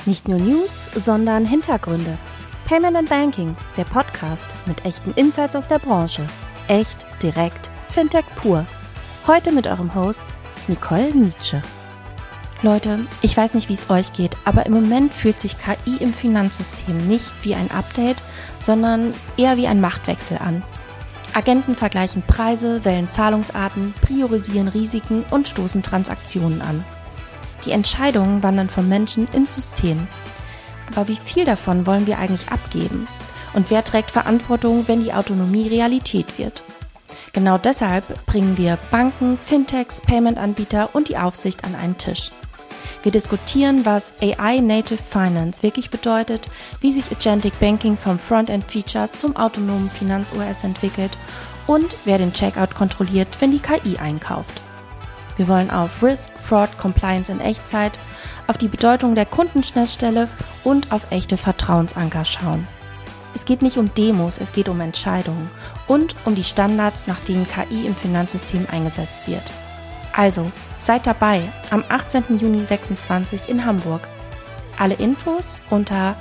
Nicht nur News, sondern Hintergründe. Payment and Banking, der Podcast mit echten Insights aus der Branche. Echt, direkt, Fintech pur. Heute mit eurem Host Nicole Nietzsche. Leute, ich weiß nicht, wie es euch geht, aber im Moment fühlt sich KI im Finanzsystem nicht wie ein Update, sondern eher wie ein Machtwechsel an. Agenten vergleichen Preise, wählen Zahlungsarten, priorisieren Risiken und stoßen Transaktionen an. Die Entscheidungen wandern vom Menschen ins System. Aber wie viel davon wollen wir eigentlich abgeben? Und wer trägt Verantwortung, wenn die Autonomie Realität wird? Genau deshalb bringen wir Banken, Fintechs, Payment-Anbieter und die Aufsicht an einen Tisch. Wir diskutieren, was AI-Native Finance wirklich bedeutet, wie sich Agentic Banking vom Frontend-Feature zum autonomen Finanz-OS entwickelt und wer den Checkout kontrolliert, wenn die KI einkauft. Wir wollen auf Risk, Fraud, Compliance in Echtzeit, auf die Bedeutung der Kundenschnittstelle und auf echte Vertrauensanker schauen. Es geht nicht um Demos, es geht um Entscheidungen und um die Standards, nach denen KI im Finanzsystem eingesetzt wird. Also, seid dabei am 18. Juni 26 in Hamburg. Alle Infos unter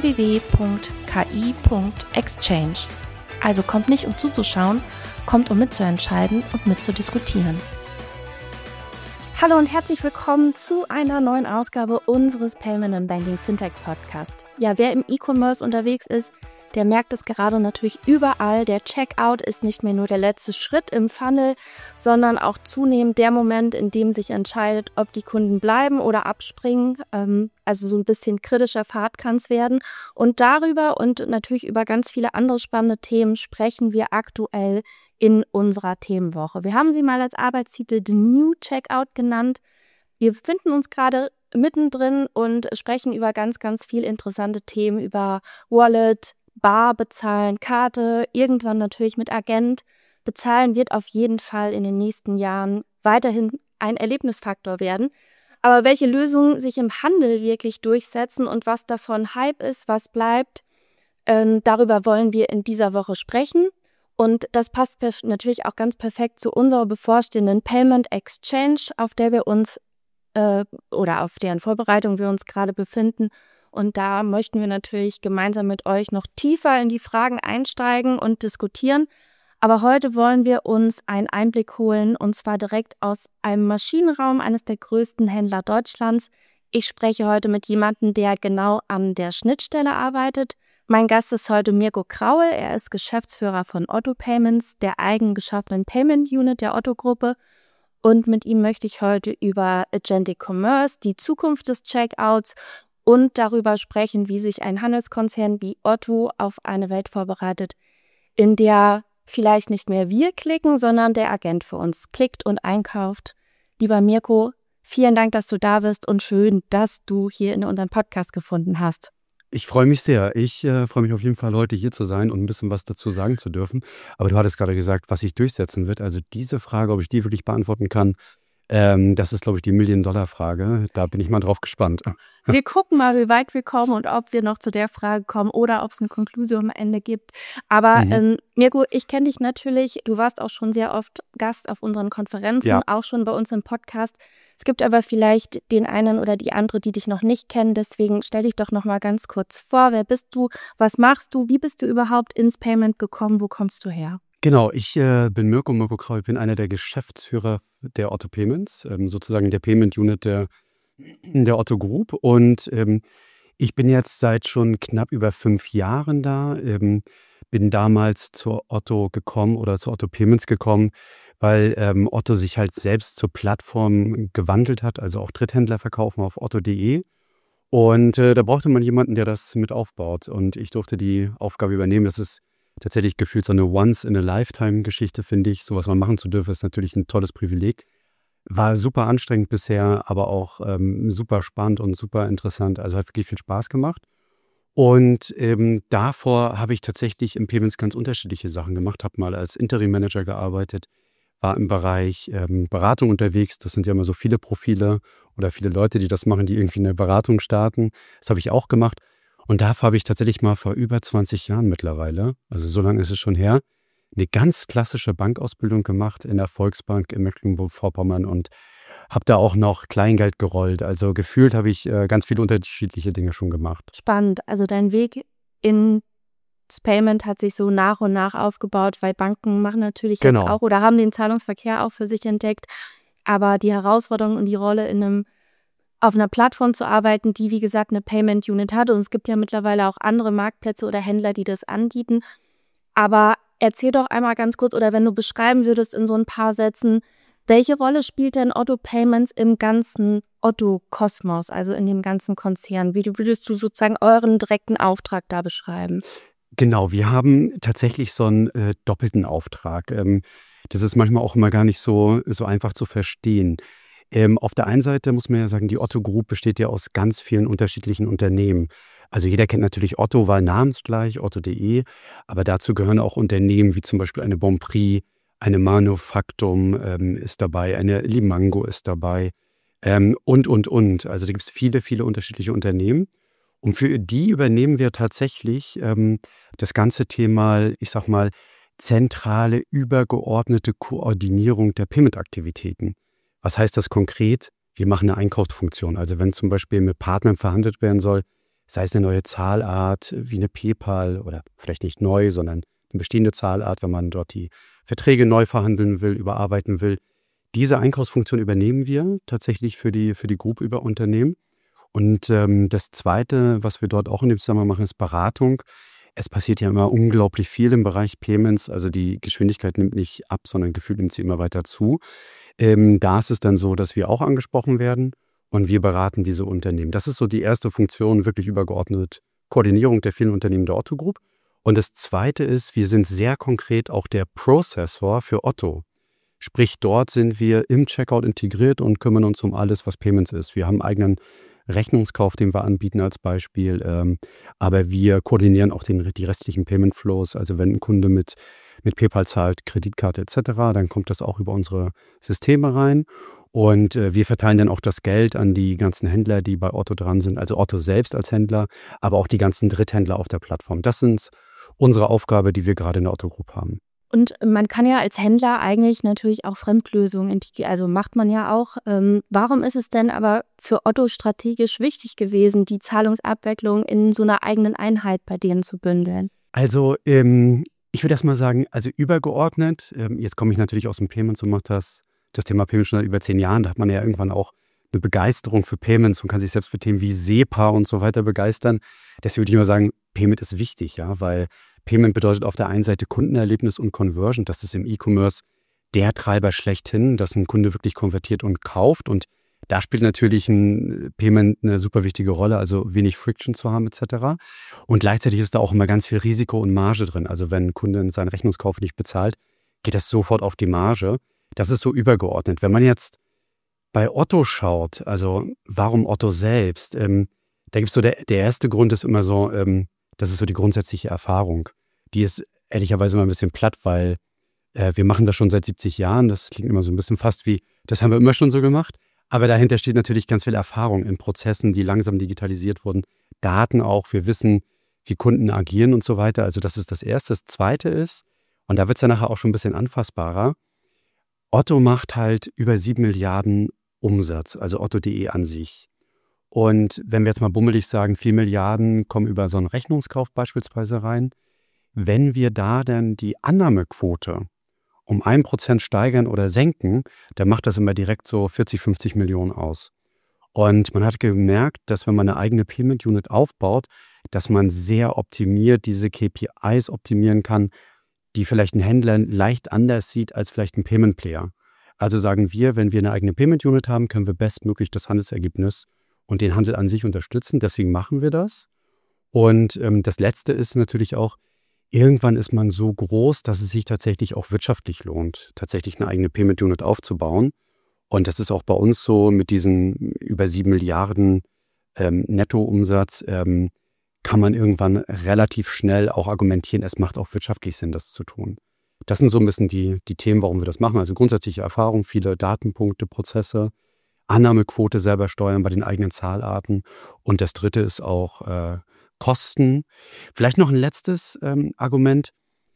www.ki.exchange. Also kommt nicht, um zuzuschauen, kommt, um mitzuentscheiden und mitzudiskutieren. Hallo und herzlich willkommen zu einer neuen Ausgabe unseres Payment and Banking Fintech Podcast. Ja, wer im E-Commerce unterwegs ist, der merkt es gerade natürlich überall. Der Checkout ist nicht mehr nur der letzte Schritt im Funnel, sondern auch zunehmend der Moment, in dem sich entscheidet, ob die Kunden bleiben oder abspringen. Also so ein bisschen kritischer Pfad kann es werden. Und darüber und natürlich über ganz viele andere spannende Themen sprechen wir aktuell in unserer Themenwoche. Wir haben sie mal als Arbeitstitel The New Checkout genannt. Wir befinden uns gerade mittendrin und sprechen über ganz, ganz viel interessante Themen, über Wallet, Bar bezahlen, Karte, irgendwann natürlich mit Agent. Bezahlen wird auf jeden Fall in den nächsten Jahren weiterhin ein Erlebnisfaktor werden. Aber welche Lösungen sich im Handel wirklich durchsetzen und was davon Hype ist, was bleibt, darüber wollen wir in dieser Woche sprechen. Und das passt natürlich auch ganz perfekt zu unserer bevorstehenden Payment Exchange, auf der wir uns oder auf deren Vorbereitung wir uns gerade befinden. Und da möchten wir natürlich gemeinsam mit euch noch tiefer in die Fragen einsteigen und diskutieren. Aber heute wollen wir uns einen Einblick holen, und zwar direkt aus einem Maschinenraum eines der größten Händler Deutschlands. Ich spreche heute mit jemandem, der genau an der Schnittstelle arbeitet. Mein Gast ist heute Mirko Kraul. Er ist Geschäftsführer von Otto Payments, der eigen geschaffenen Payment Unit der Otto-Gruppe. Und mit ihm möchte ich heute über Agentic Commerce, die Zukunft des Checkouts und darüber sprechen, wie sich ein Handelskonzern wie Otto auf eine Welt vorbereitet, in der vielleicht nicht mehr wir klicken, sondern der Agent für uns klickt und einkauft. Lieber Mirko, vielen Dank, dass du da bist und schön, dass du hier in unserem Podcast gefunden hast. Ich freue mich sehr. Ich freue mich auf jeden Fall, heute hier zu sein und ein bisschen was dazu sagen zu dürfen. Aber du hattest gerade gesagt, was sich durchsetzen wird. Also diese Frage, ob ich die wirklich beantworten kann, das ist, glaube ich, die Million-Dollar-Frage. Da bin ich mal drauf gespannt. Wir gucken mal, wie weit wir kommen und ob wir noch zu der Frage kommen oder ob es eine Konklusion am Ende gibt. Aber Mirko, ich kenne dich natürlich. Du warst auch schon sehr oft Gast auf unseren Konferenzen, auch schon bei uns im Podcast. Es gibt aber vielleicht den einen oder die andere, die dich noch nicht kennen. Deswegen stell dich doch noch mal ganz kurz vor. Wer bist du? Was machst du? Wie bist du überhaupt ins Payment gekommen? Wo kommst du her? Genau, ich bin Mirko Kraul. Ich bin einer der Geschäftsführer der Otto Payments, sozusagen der Payment Unit der Otto Group. Und ich bin jetzt seit schon knapp über 5 Jahren da. Bin damals zur Otto gekommen oder zu Otto Payments gekommen, weil Otto sich halt selbst zur Plattform gewandelt hat, also auch Dritthändler verkaufen auf otto.de. Und da brauchte man jemanden, der das mit aufbaut. Und ich durfte die Aufgabe übernehmen. Das ist tatsächlich gefühlt so eine Once-in-a-Lifetime-Geschichte, finde ich. Sowas mal machen zu dürfen, ist natürlich ein tolles Privileg. War super anstrengend bisher, aber auch super spannend und super interessant. Also hat wirklich viel Spaß gemacht. Und davor habe ich tatsächlich im Payments ganz unterschiedliche Sachen gemacht. Habe mal als Interim-Manager gearbeitet, war im Bereich Beratung unterwegs. Das sind ja immer so viele Profile oder viele Leute, die das machen, die irgendwie eine Beratung starten. Das habe ich auch gemacht. Und dafür habe ich tatsächlich mal vor über 20 Jahren mittlerweile, also so lange ist es schon her, eine ganz klassische Bankausbildung gemacht in der Volksbank in Mecklenburg-Vorpommern und habe da auch noch Kleingeld gerollt. Also gefühlt habe ich ganz viele unterschiedliche Dinge schon gemacht. Spannend. Also dein Weg ins Payment hat sich so nach und nach aufgebaut, weil Banken machen natürlich jetzt Genau. auch oder haben den Zahlungsverkehr auch für sich entdeckt. Aber die Herausforderung und die Rolle auf einer Plattform zu arbeiten, die, wie gesagt, eine Payment Unit hat. Und es gibt ja mittlerweile auch andere Marktplätze oder Händler, die das anbieten. Aber erzähl doch einmal ganz kurz, oder wenn du beschreiben würdest in so ein paar Sätzen, welche Rolle spielt denn Otto Payments im ganzen Otto-Kosmos, also in dem ganzen Konzern? Wie würdest du sozusagen euren direkten Auftrag da beschreiben? Genau, wir haben tatsächlich so einen doppelten Auftrag. Das ist manchmal auch immer gar nicht so einfach zu verstehen. Auf der einen Seite muss man ja sagen, die Otto Group besteht ja aus ganz vielen unterschiedlichen Unternehmen. Also jeder kennt natürlich Otto, weil namensgleich, otto.de, aber dazu gehören auch Unternehmen wie zum Beispiel eine Bonprix, eine Manufaktum ist dabei, eine Limango ist dabei und. Also da gibt es viele, viele unterschiedliche Unternehmen. Und für die übernehmen wir tatsächlich das ganze Thema, ich sag mal, zentrale, übergeordnete Koordinierung der Payment-Aktivitäten. Was heißt das konkret? Wir machen eine Einkaufsfunktion. Also wenn zum Beispiel mit Partnern verhandelt werden soll, sei es eine neue Zahlart wie eine PayPal oder vielleicht nicht neu, sondern eine bestehende Zahlart, wenn man dort die Verträge neu verhandeln will, überarbeiten will. Diese Einkaufsfunktion übernehmen wir tatsächlich für die Group über Unternehmen. Und das Zweite, was wir dort auch in dem Zusammenhang machen, ist Beratung. Es passiert ja immer unglaublich viel im Bereich Payments. Also die Geschwindigkeit nimmt nicht ab, sondern gefühlt nimmt sie immer weiter zu. Da ist es dann so, dass wir auch angesprochen werden und wir beraten diese Unternehmen. Das ist so die erste Funktion, wirklich übergeordnet Koordinierung der vielen Unternehmen der Otto Group. Und das Zweite ist, wir sind sehr konkret auch der Processor für Otto. Sprich, dort sind wir im Checkout integriert und kümmern uns um alles, was Payments ist. Wir haben einen eigenen Rechnungskauf, den wir anbieten als Beispiel, aber wir koordinieren auch die restlichen Payment Flows. Also wenn ein Kunde mit PayPal zahlt, Kreditkarte etc., dann kommt das auch über unsere Systeme rein. Und wir verteilen dann auch das Geld an die ganzen Händler, die bei Otto dran sind, also Otto selbst als Händler, aber auch die ganzen Dritthändler auf der Plattform. Das sind unsere Aufgabe, die wir gerade in der Otto Group haben. Und man kann ja als Händler eigentlich natürlich auch Fremdlösungen integrieren, also macht man ja auch. Warum ist es denn aber für Otto strategisch wichtig gewesen, die Zahlungsabwicklung in so einer eigenen Einheit bei denen zu bündeln? Also ich würde erst mal sagen, also übergeordnet, jetzt komme ich natürlich aus dem Payments und mache das Thema Payments schon seit über 10 Jahren, da hat man ja irgendwann auch eine Begeisterung für Payments und kann sich selbst für Themen wie SEPA und so weiter begeistern. Deswegen würde ich mal sagen, Payment ist wichtig, ja, weil Payment bedeutet auf der einen Seite Kundenerlebnis und Conversion. Das ist im E-Commerce der Treiber schlechthin, dass ein Kunde wirklich konvertiert und kauft. Und da spielt natürlich ein Payment eine super wichtige Rolle, also wenig Friction zu haben etc. Und gleichzeitig ist da auch immer ganz viel Risiko und Marge drin. Also wenn ein Kunde seinen Rechnungskauf nicht bezahlt, geht das sofort auf die Marge. Das ist so übergeordnet. Wenn man jetzt bei Otto schaut, also warum Otto selbst, da gibt es so der erste Grund ist immer so, das ist so die grundsätzliche Erfahrung. Die ist ehrlicherweise immer ein bisschen platt, weil wir machen das schon seit 70 Jahren. Das klingt immer so ein bisschen fast wie, das haben wir immer schon so gemacht. Aber dahinter steht natürlich ganz viel Erfahrung in Prozessen, die langsam digitalisiert wurden. Daten auch, wir wissen, wie Kunden agieren und so weiter. Also das ist das Erste. Das Zweite ist, und da wird es ja nachher auch schon ein bisschen anfassbarer, Otto macht halt über 7 Milliarden Umsatz, also Otto.de an sich. Und wenn wir jetzt mal bummelig sagen, 4 Milliarden kommen über so einen Rechnungskauf beispielsweise rein. Wenn wir da dann die Annahmequote um 1% steigern oder senken, dann macht das immer direkt so 40, 50 Millionen aus. Und man hat gemerkt, dass wenn man eine eigene Payment Unit aufbaut, dass man sehr optimiert diese KPIs optimieren kann, die vielleicht ein Händler leicht anders sieht als vielleicht ein Payment Player. Also sagen wir, wenn wir eine eigene Payment Unit haben, können wir bestmöglich das Handelsergebnis und den Handel an sich unterstützen. Deswegen machen wir das. Und das Letzte ist natürlich auch, irgendwann ist man so groß, dass es sich tatsächlich auch wirtschaftlich lohnt, tatsächlich eine eigene Payment Unit aufzubauen. Und das ist auch bei uns so mit diesen über 7 Milliarden Nettoumsatz, kann man irgendwann relativ schnell auch argumentieren, es macht auch wirtschaftlich Sinn, das zu tun. Das sind so ein bisschen die Themen, warum wir das machen. Also grundsätzliche Erfahrung, viele Datenpunkte, Prozesse, Annahmequote selber steuern bei den eigenen Zahlarten. Und das Dritte ist auch Kosten. Vielleicht noch ein letztes Argument.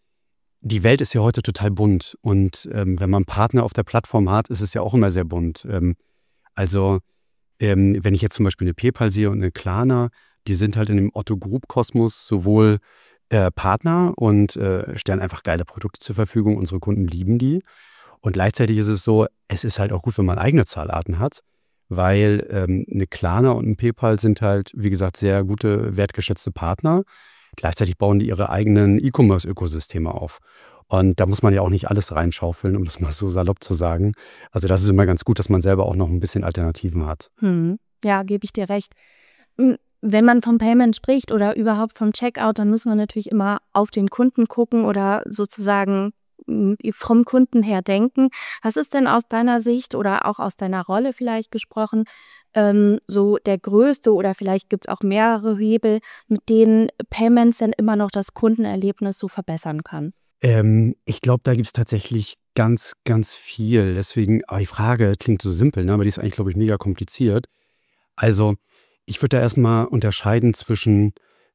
Die Welt ist ja heute total bunt. Und wenn man Partner auf der Plattform hat, ist es ja auch immer sehr bunt. Also wenn ich jetzt zum Beispiel eine PayPal sehe und eine Klarna, die sind halt in dem Otto Group Kosmos sowohl Partner und stellen einfach geile Produkte zur Verfügung. Unsere Kunden lieben die. Und gleichzeitig ist es so, es ist halt auch gut, wenn man eigene Zahlarten hat, weil eine Klarna und ein PayPal sind halt, wie gesagt, sehr gute, wertgeschätzte Partner. Gleichzeitig bauen die ihre eigenen E-Commerce-Ökosysteme auf. Und da muss man ja auch nicht alles reinschaufeln, um das mal so salopp zu sagen. Also das ist immer ganz gut, dass man selber auch noch ein bisschen Alternativen hat. Ja, gebe ich dir recht. Wenn man vom Payment spricht oder überhaupt vom Checkout, dann muss man natürlich immer auf den Kunden gucken oder sozusagen vom Kunden her denken. Was ist denn aus deiner Sicht oder auch aus deiner Rolle vielleicht gesprochen, so der größte oder vielleicht gibt es auch mehrere Hebel, mit denen Payments dann immer noch das Kundenerlebnis so verbessern kann? Ich glaube, da gibt es tatsächlich ganz, ganz viel. Deswegen, aber die Frage klingt so simpel, ne? Aber die ist eigentlich, glaube ich, mega kompliziert. Also ich würde da erstmal unterscheiden zwischen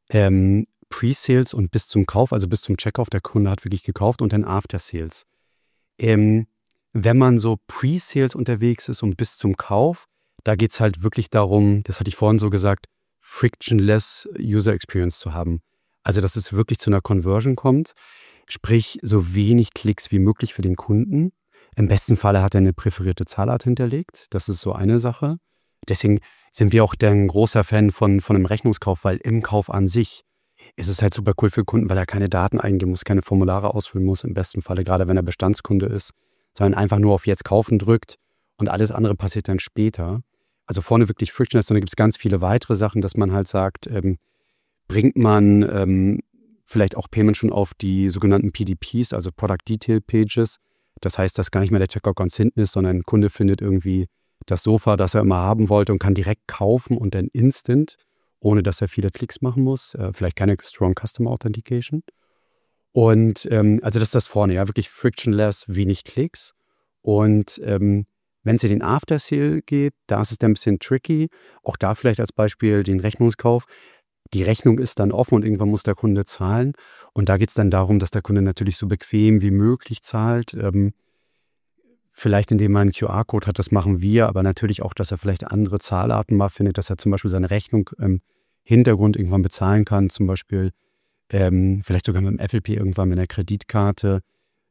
Pre-Sales und bis zum Kauf, also bis zum Checkout, der Kunde hat wirklich gekauft, und dann After-Sales. Wenn man so Pre-Sales unterwegs ist und bis zum Kauf, da geht es halt wirklich darum, das hatte ich vorhin so gesagt, frictionless User Experience zu haben. Also dass es wirklich zu einer Conversion kommt, sprich so wenig Klicks wie möglich für den Kunden. Im besten Falle hat er eine präferierte Zahlart hinterlegt, das ist so eine Sache. Deswegen sind wir auch ein großer Fan von einem Rechnungskauf, weil im Kauf an sich ist es halt super cool für Kunden, weil er keine Daten eingeben muss, keine Formulare ausfüllen muss, im besten Falle, gerade wenn er Bestandskunde ist, sondern einfach nur auf Jetzt kaufen drückt und alles andere passiert dann später. Also vorne wirklich frictionless, und da gibt es ganz viele weitere Sachen, dass man halt sagt, bringt man vielleicht auch Payment schon auf die sogenannten PDPs, also Product Detail Pages. Das heißt, dass gar nicht mehr der Checkout ganz hinten ist, sondern ein Kunde findet irgendwie das Sofa, das er immer haben wollte, und kann direkt kaufen und dann instant, ohne dass er viele Klicks machen muss. Vielleicht keine Strong Customer Authentication. Und also das ist das vorne, ja, wirklich frictionless, wenig Klicks. Und wenn es in den After-Sale geht, da ist es dann ein bisschen tricky. Auch da vielleicht als Beispiel den Rechnungskauf. Die Rechnung ist dann offen und irgendwann muss der Kunde zahlen. Und da geht es dann darum, dass der Kunde natürlich so bequem wie möglich zahlt. Vielleicht indem man einen QR-Code hat, das machen wir, aber natürlich auch, dass er vielleicht andere Zahlarten mal findet, dass er zum Beispiel seine Rechnung im Hintergrund irgendwann bezahlen kann, zum Beispiel vielleicht sogar mit dem FLP irgendwann mit einer Kreditkarte.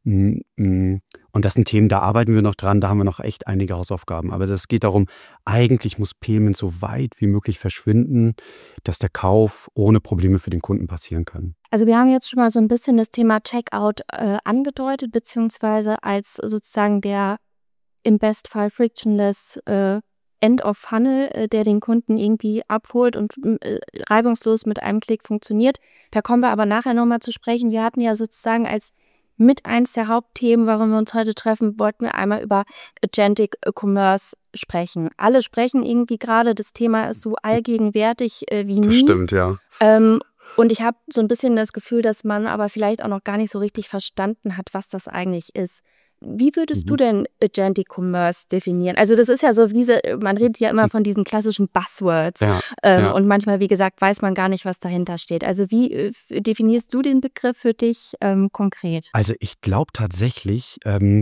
Und das sind Themen, da arbeiten wir noch dran, da haben wir noch echt einige Hausaufgaben. Aber es geht darum, eigentlich muss Payment so weit wie möglich verschwinden, dass der Kauf ohne Probleme für den Kunden passieren kann. Also wir haben jetzt schon mal so ein bisschen das Thema Checkout angedeutet, beziehungsweise als sozusagen der im Bestfall frictionless End of Funnel, der den Kunden irgendwie abholt und reibungslos mit einem Klick funktioniert. Da kommen wir aber nachher nochmal zu sprechen. Wir hatten ja sozusagen als mit eins der Hauptthemen, warum wir uns heute treffen, wollten wir einmal über Agentic Commerce sprechen. Alle sprechen irgendwie gerade, das Thema ist so allgegenwärtig wie nie. Das stimmt, ja. Und ich habe so ein bisschen das Gefühl, dass man aber vielleicht auch noch gar nicht so richtig verstanden hat, was das eigentlich ist. Wie würdest du denn Agentic Commerce definieren? Also das ist ja so, man redet ja immer von diesen klassischen Buzzwords. Ja. Und manchmal, wie gesagt, weiß man gar nicht, was dahinter steht. Also wie definierst du den Begriff für dich konkret? Also ich glaube tatsächlich,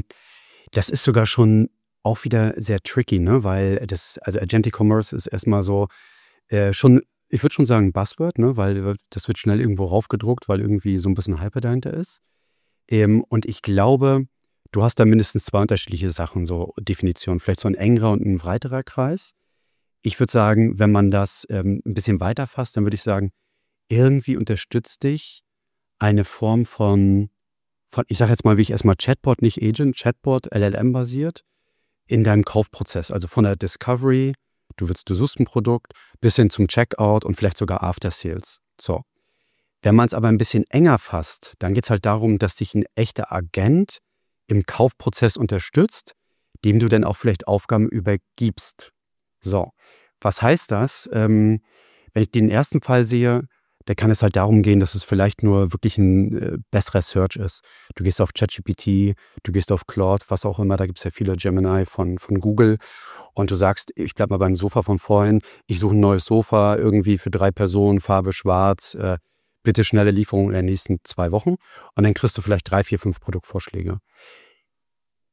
das ist sogar schon auch wieder sehr tricky, ne? Weil also Agentic Commerce ist erstmal so schon, ich würde schon sagen Buzzword, ne? Weil das wird schnell irgendwo raufgedruckt, weil irgendwie so ein bisschen Hype dahinter ist. Und ich glaube, du hast da mindestens zwei unterschiedliche Sachen, so Definitionen, vielleicht so ein engerer und ein breiterer Kreis. Ich würde sagen, wenn man das ein bisschen weiter fasst, dann würde ich sagen, irgendwie unterstützt dich eine Form von ich sage jetzt mal, wie ich erstmal Chatbot, nicht Agent, Chatbot, LLM-basiert, in deinem Kaufprozess. Also von der Discovery, du suchst ein Produkt, bis hin zum Checkout und vielleicht sogar After Sales. So. Wenn man es aber ein bisschen enger fasst, dann geht es halt darum, dass dich ein echter Agent im Kaufprozess unterstützt, dem du dann auch vielleicht Aufgaben übergibst. So, was heißt das? Wenn ich den ersten Fall sehe, da kann es halt darum gehen, dass es vielleicht nur wirklich ein besserer Search ist. Du gehst auf ChatGPT, du gehst auf Claude, was auch immer, da gibt es ja viele Gemini von Google, und du sagst, ich bleibe mal beim Sofa von vorhin, ich suche ein neues Sofa, irgendwie für 3 Personen, Farbe schwarz, bitte schnelle Lieferung in den nächsten 2 Wochen, und dann kriegst du vielleicht 3, 4, 5 Produktvorschläge.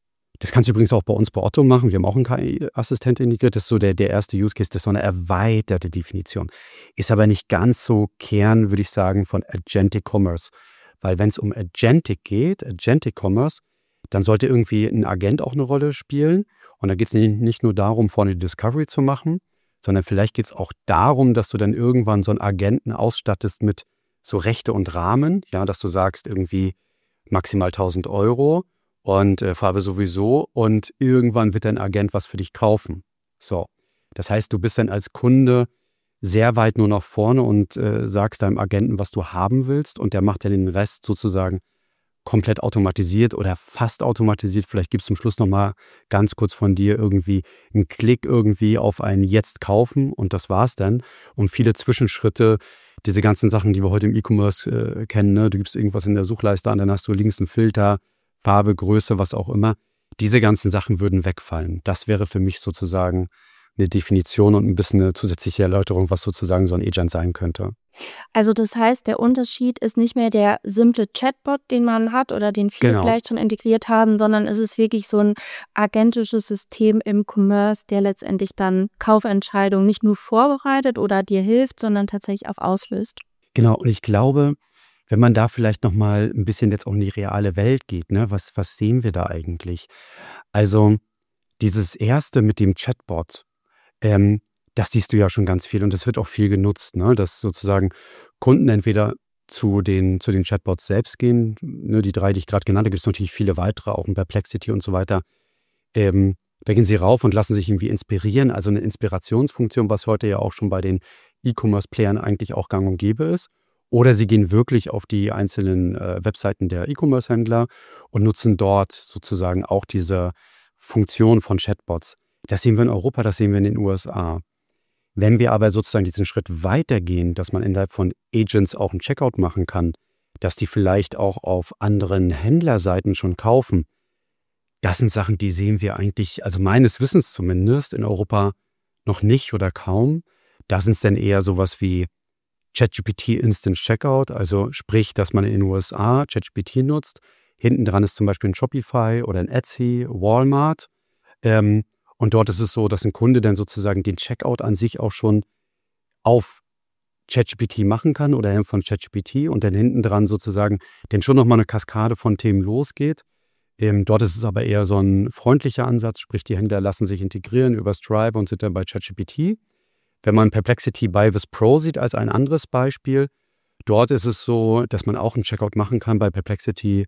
Das kannst du übrigens auch bei uns bei Otto machen. Wir haben auch einen KI-Assistent integriert. Das ist so der erste Use Case, das ist so eine erweiterte Definition. Ist aber nicht ganz so Kern, würde ich sagen, von Agentic Commerce. Weil wenn es um Agentic geht, Agentic Commerce, dann sollte irgendwie ein Agent auch eine Rolle spielen. Und da geht es nicht nur darum, vorne die Discovery zu machen, sondern vielleicht geht es auch darum, dass du dann irgendwann so einen Agenten ausstattest mit so Rechte und Rahmen. Ja, dass du sagst irgendwie maximal 1.000 Euro. Und Farbe sowieso und irgendwann wird dein Agent was für dich kaufen. So, das heißt, du bist dann als Kunde sehr weit nur nach vorne und sagst deinem Agenten, was du haben willst und der macht dann den Rest sozusagen komplett automatisiert oder fast automatisiert. Vielleicht gibst du zum Schluss nochmal ganz kurz von dir irgendwie einen Klick irgendwie auf ein Jetzt kaufen und das war's dann. Und viele Zwischenschritte, diese ganzen Sachen, die wir heute im E-Commerce kennen, ne? Du gibst irgendwas in der Suchleiste an, dann hast du links einen Filter, Farbe, Größe, was auch immer. Diese ganzen Sachen würden wegfallen. Das wäre für mich sozusagen eine Definition und ein bisschen eine zusätzliche Erläuterung, was sozusagen so ein Agent sein könnte. Also das heißt, der Unterschied ist nicht mehr der simple Chatbot, den man hat oder den viele vielleicht schon integriert haben, sondern es ist wirklich so ein agentisches System im Commerce, der letztendlich dann Kaufentscheidungen nicht nur vorbereitet oder dir hilft, sondern tatsächlich auch auslöst. Genau, und ich glaube, wenn man da vielleicht nochmal ein bisschen jetzt auch in die reale Welt geht, ne, was sehen wir da eigentlich? Also dieses erste mit dem Chatbot, das siehst du ja schon ganz viel und das wird auch viel genutzt, ne, dass sozusagen Kunden entweder zu den Chatbots selbst gehen, ne, die 3, die ich gerade genannt habe, gibt es natürlich viele weitere, auch in Perplexity und so weiter. Da gehen sie rauf und lassen sich irgendwie inspirieren, also eine Inspirationsfunktion, was heute ja auch schon bei den E-Commerce-Playern eigentlich auch gang und gäbe ist. Oder sie gehen wirklich auf die einzelnen Webseiten der E-Commerce-Händler und nutzen dort sozusagen auch diese Funktion von Chatbots. Das sehen wir in Europa, das sehen wir in den USA. Wenn wir aber sozusagen diesen Schritt weitergehen, dass man innerhalb von Agents auch einen Checkout machen kann, dass die vielleicht auch auf anderen Händlerseiten schon kaufen, das sind Sachen, die sehen wir eigentlich, also meines Wissens zumindest, in Europa noch nicht oder kaum. Da sind es dann eher sowas wie ChatGPT Instant Checkout, also sprich, dass man in den USA ChatGPT nutzt. Hinten dran ist zum Beispiel ein Shopify oder ein Etsy, Walmart. Und dort ist es so, dass ein Kunde dann sozusagen den Checkout an sich auch schon auf ChatGPT machen kann oder von ChatGPT und dann hinten dran sozusagen dann schon nochmal eine Kaskade von Themen losgeht. Dort ist es aber eher so ein freundlicher Ansatz, sprich die Händler lassen sich integrieren über Stripe und sind dann bei ChatGPT. Wenn man Perplexity Byvis Pro sieht als ein anderes Beispiel, dort ist es so, dass man auch einen Checkout machen kann bei Perplexity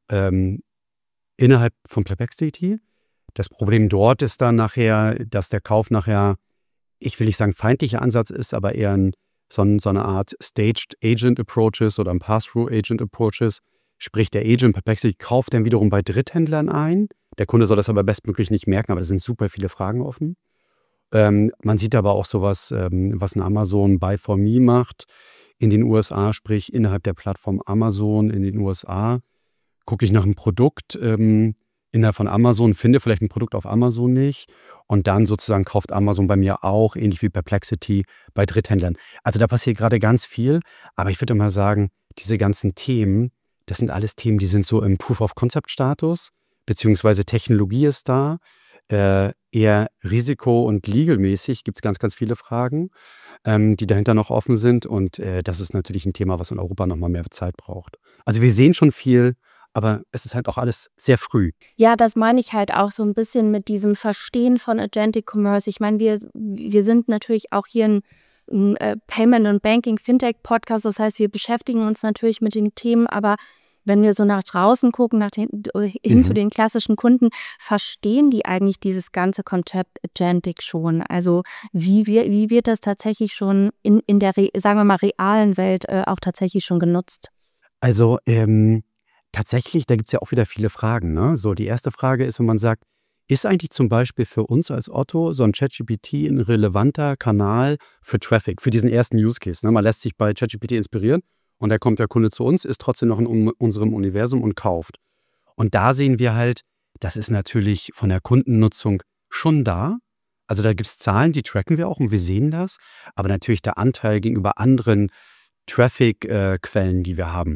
innerhalb von Perplexity. Das Problem dort ist dann nachher, dass der Kauf nachher, ich will nicht sagen feindlicher Ansatz ist, aber eher so eine Art Staged Agent Approaches oder ein Pass-Through Agent Approaches. Sprich, der Agent Perplexity kauft dann wiederum bei Dritthändlern ein. Der Kunde soll das aber bestmöglich nicht merken, aber da sind super viele Fragen offen. Man sieht aber auch sowas, was ein Amazon Buy for Me macht in den USA, sprich innerhalb der Plattform Amazon in den USA. Gucke ich nach einem Produkt innerhalb von Amazon, finde vielleicht ein Produkt auf Amazon nicht und dann sozusagen kauft Amazon bei mir auch, ähnlich wie Perplexity, bei Dritthändlern. Also da passiert gerade ganz viel, aber ich würde mal sagen, diese ganzen Themen, das sind alles Themen, die sind so im Proof-of-Concept-Status, beziehungsweise Technologie ist da. Eher Risiko- und legalmäßig gibt es ganz, ganz viele Fragen, die dahinter noch offen sind. Und das ist natürlich ein Thema, was in Europa nochmal mehr Zeit braucht. Also wir sehen schon viel, aber es ist halt auch alles sehr früh. Ja, das meine ich halt auch so ein bisschen mit diesem Verstehen von Agentic Commerce. Ich meine, wir sind natürlich auch hier ein Payment- und Banking-Fintech-Podcast. Das heißt, wir beschäftigen uns natürlich mit den Themen, aber wenn wir so nach draußen gucken, hin zu den klassischen Kunden, verstehen die eigentlich dieses ganze Konzept Agentic schon? Also wie wird das tatsächlich schon in der, sagen wir mal, realen Welt auch tatsächlich schon genutzt? Also tatsächlich, da gibt es ja auch wieder viele Fragen. Ne? So, die erste Frage ist, wenn man sagt, ist eigentlich zum Beispiel für uns als Otto so ein ChatGPT ein relevanter Kanal für Traffic, für diesen ersten Use Case? Ne? Man lässt sich bei ChatGPT inspirieren. Und da kommt der Kunde zu uns, ist trotzdem noch in unserem Universum und kauft. Und da sehen wir halt, das ist natürlich von der Kundennutzung schon da. Also da gibt es Zahlen, die tracken wir auch und wir sehen das. Aber natürlich der Anteil gegenüber anderen Traffic-Quellen, die wir haben,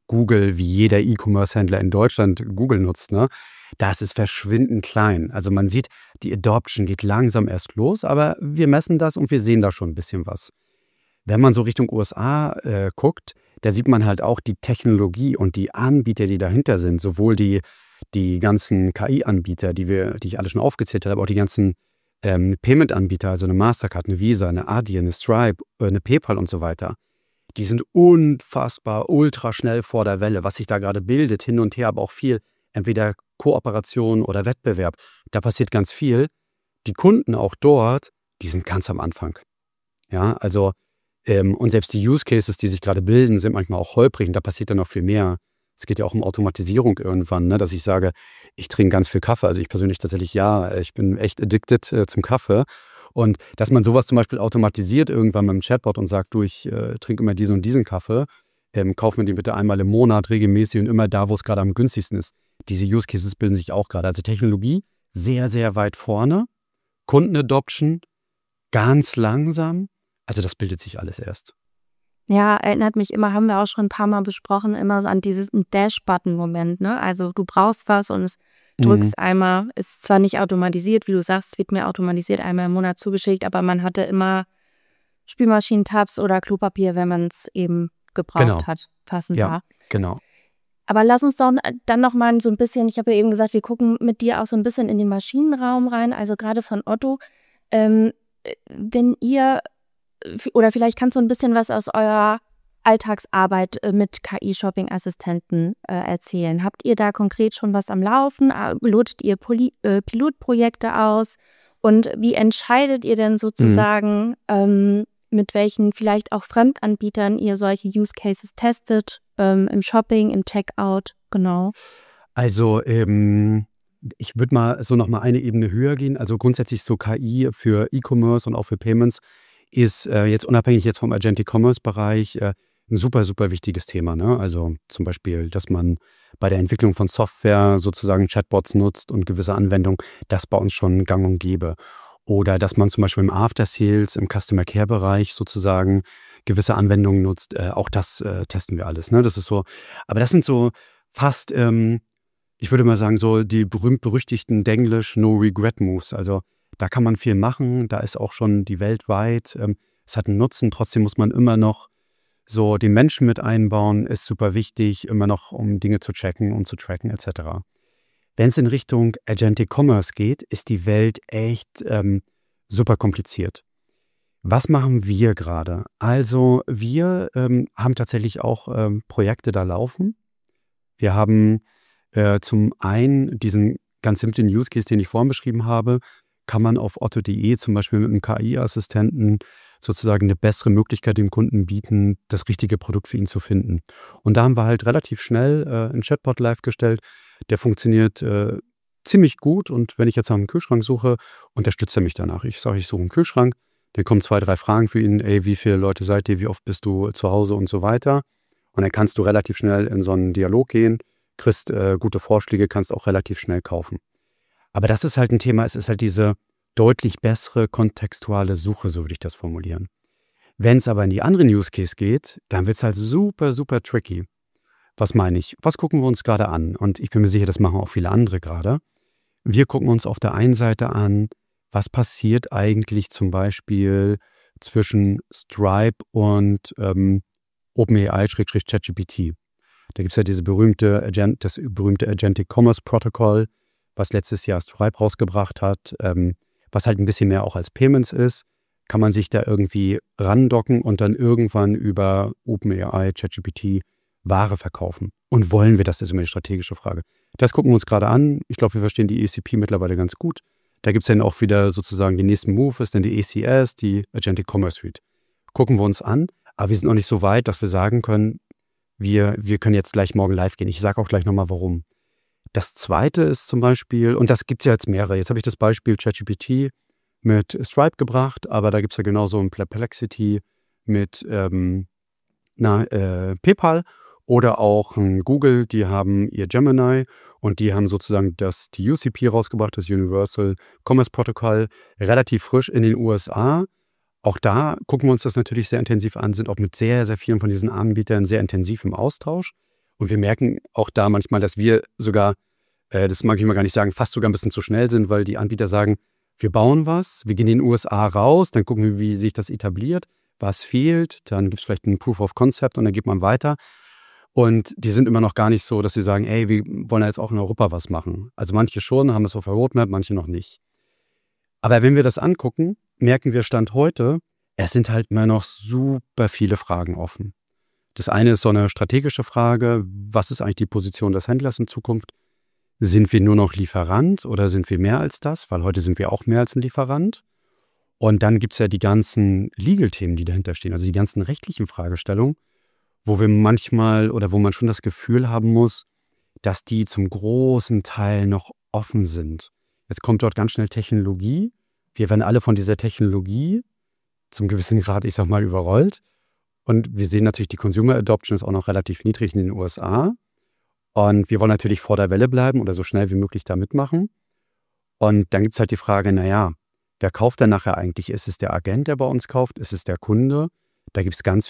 Google, wie jeder E-Commerce-Händler in Deutschland Google nutzt, ne? Das ist verschwindend klein. Also man sieht, die Adoption geht langsam erst los, aber wir messen das und wir sehen da schon ein bisschen was. Wenn man so Richtung USA guckt, da sieht man halt auch die Technologie und die Anbieter, die dahinter sind. Sowohl die ganzen KI-Anbieter, die ich alle schon aufgezählt habe, aber auch die ganzen Payment-Anbieter, also eine Mastercard, eine Visa, eine Adyen, eine Stripe, eine PayPal und so weiter. Die sind unfassbar ultra schnell vor der Welle, was sich da gerade bildet, hin und her, aber auch viel, entweder Kooperation oder Wettbewerb. Da passiert ganz viel. Die Kunden auch dort, die sind ganz am Anfang. Ja, also und selbst die Use Cases, die sich gerade bilden, sind manchmal auch holprig und da passiert dann noch viel mehr. Es geht ja auch um Automatisierung irgendwann, ne, dass ich sage, ich trinke ganz viel Kaffee. Also ich persönlich tatsächlich ich bin echt addicted zum Kaffee. Und dass man sowas zum Beispiel automatisiert irgendwann mit dem Chatbot und sagt, du, ich trinke immer diesen und diesen Kaffee, kauf mir den bitte einmal im Monat regelmäßig und immer da, wo es gerade am günstigsten ist. Diese Use Cases bilden sich auch gerade. Also Technologie sehr, sehr weit vorne. Kundenadoption ganz langsam. Also das bildet sich alles erst. Ja, erinnert mich immer, haben wir auch schon ein paar Mal besprochen, immer so an dieses Dash-Button-Moment, ne? Also du brauchst was und es drückst einmal, ist zwar nicht automatisiert, wie du sagst, es wird mir automatisiert einmal im Monat zugeschickt, aber man hatte immer Spülmaschinentabs oder Klopapier, wenn man es eben gebraucht hat, passend da. Ja, genau. Aber lass uns doch dann nochmal so ein bisschen, ich habe ja eben gesagt, wir gucken mit dir auch so ein bisschen in den Maschinenraum rein, also gerade von Otto. Wenn ihr, oder vielleicht kannst du ein bisschen was aus eurer Alltagsarbeit mit KI-Shopping-Assistenten erzählen. Habt ihr da konkret schon was am Laufen? Lotet ihr Pilotprojekte aus? Und wie entscheidet ihr denn sozusagen, mit welchen vielleicht auch Fremdanbietern ihr solche Use Cases testet, im Shopping, im Checkout, genau? Also ich würde mal so noch mal eine Ebene höher gehen. Also grundsätzlich so KI für E-Commerce und auch für Payments ist jetzt unabhängig jetzt vom Agentic Commerce-Bereich ein super, super wichtiges Thema, ne? Also zum Beispiel, dass man bei der Entwicklung von Software sozusagen Chatbots nutzt und gewisse Anwendungen, das bei uns schon gang und gäbe. Oder dass man zum Beispiel im After Sales, im Customer Care-Bereich sozusagen gewisse Anwendungen nutzt. Auch das testen wir alles, ne? Das ist so, aber das sind so fast, ich würde mal sagen, so die berühmt-berüchtigten Denglisch No-Regret-Moves. Also da kann man viel machen, da ist auch schon die weltweit, es hat einen Nutzen, trotzdem muss man immer noch so den Menschen mit einbauen, ist super wichtig, immer noch, um Dinge zu checken und zu tracken etc. Wenn es in Richtung Agentic Commerce geht, ist die Welt echt super kompliziert. Was machen wir gerade? Also wir haben tatsächlich auch Projekte da laufen. Wir haben zum einen diesen ganz simplen Use Case, den ich vorhin beschrieben habe, kann man auf otto.de zum Beispiel mit einem KI-Assistenten sozusagen eine bessere Möglichkeit dem Kunden bieten, das richtige Produkt für ihn zu finden. Und da haben wir halt relativ schnell einen Chatbot live gestellt, der funktioniert ziemlich gut und wenn ich jetzt nach einem Kühlschrank suche, unterstützt er mich danach. Ich sage, ich suche einen Kühlschrank, dann kommen 2, 3 Fragen für ihn, wie viele Leute seid ihr, wie oft bist du zu Hause und so weiter. Und dann kannst du relativ schnell in so einen Dialog gehen, kriegst gute Vorschläge, kannst auch relativ schnell kaufen. Aber das ist halt ein Thema, es ist halt diese deutlich bessere kontextuale Suche, so würde ich das formulieren. Wenn es aber in die anderen Use Case geht, dann wird es halt super, super tricky. Was meine ich? Was gucken wir uns gerade an? Und ich bin mir sicher, das machen auch viele andere gerade. Wir gucken uns auf der einen Seite an, was passiert eigentlich zum Beispiel zwischen Stripe und OpenAI/ChatGPT. Da gibt es ja das berühmte Agentic Commerce Protocol, was letztes Jahr Stripe rausgebracht hat, was halt ein bisschen mehr auch als Payments ist. Kann man sich da irgendwie randocken und dann irgendwann über OpenAI, ChatGPT Ware verkaufen? Und wollen wir das? Das ist immer die strategische Frage. Das gucken wir uns gerade an. Ich glaube, wir verstehen die ECP mittlerweile ganz gut. Da gibt es dann auch wieder sozusagen den nächsten Move, ist dann die ACS, die Agentic Commerce Suite. Gucken wir uns an, aber wir sind noch nicht so weit, dass wir sagen können, wir können jetzt gleich morgen live gehen. Ich sage auch gleich nochmal, warum. Das zweite ist zum Beispiel, und das gibt es ja jetzt mehrere, jetzt habe ich das Beispiel ChatGPT mit Stripe gebracht, aber da gibt es ja genauso ein Perplexity mit PayPal oder auch ein Google, die haben ihr Gemini und die haben sozusagen die UCP rausgebracht, das Universal Commerce Protocol, relativ frisch in den USA. Auch da gucken wir uns das natürlich sehr intensiv an, sind auch mit sehr, sehr vielen von diesen Anbietern sehr intensiv im Austausch. Und wir merken auch da manchmal, dass wir sogar, das mag ich mal gar nicht sagen, fast sogar ein bisschen zu schnell sind, weil die Anbieter sagen, wir bauen was, wir gehen in den USA raus, dann gucken wir, wie sich das etabliert, was fehlt, dann gibt es vielleicht ein Proof of Concept und dann geht man weiter. Und die sind immer noch gar nicht so, dass sie sagen, ey, wir wollen ja jetzt auch in Europa was machen. Also manche schon, haben es auf der Roadmap, manche noch nicht. Aber wenn wir das angucken, merken wir Stand heute, es sind halt immer noch super viele Fragen offen. Das eine ist so eine strategische Frage, was ist eigentlich die Position des Händlers in Zukunft? Sind wir nur noch Lieferant oder sind wir mehr als das? Weil heute sind wir auch mehr als ein Lieferant. Und dann gibt es ja die ganzen Legal-Themen, die dahinter stehen, also die ganzen rechtlichen Fragestellungen, wo wir manchmal oder wo man schon das Gefühl haben muss, dass die zum großen Teil noch offen sind. Jetzt kommt dort ganz schnell Technologie. Wir werden alle von dieser Technologie zum gewissen Grad, ich sag mal, überrollt. Und wir sehen natürlich, die Consumer Adoption ist auch noch relativ niedrig in den USA. Und wir wollen natürlich vor der Welle bleiben oder so schnell wie möglich da mitmachen. Und dann gibt es halt die Frage, naja, wer kauft denn nachher eigentlich? Ist es der Agent, der bei uns kauft? Ist es der Kunde? Da gibt es ganz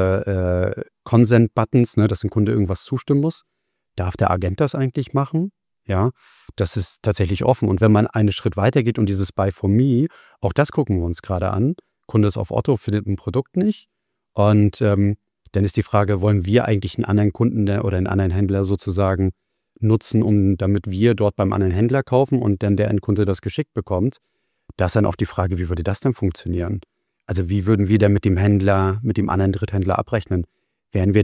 viele Consent-Buttons, ne, dass ein Kunde irgendwas zustimmen muss. Darf der Agent das eigentlich machen? Ja, das ist tatsächlich offen. Und wenn man einen Schritt weiter geht und dieses Buy for Me, auch das gucken wir uns gerade an. Kunde ist auf Otto, findet ein Produkt nicht. Und dann ist die Frage, wollen wir eigentlich einen anderen Kunden oder einen anderen Händler sozusagen nutzen, damit wir dort beim anderen Händler kaufen und dann der Endkunde das geschickt bekommt? Da ist dann auch die Frage, wie würde das denn funktionieren? Also wie würden wir dann mit dem Händler, mit dem anderen Dritthändler abrechnen? Würden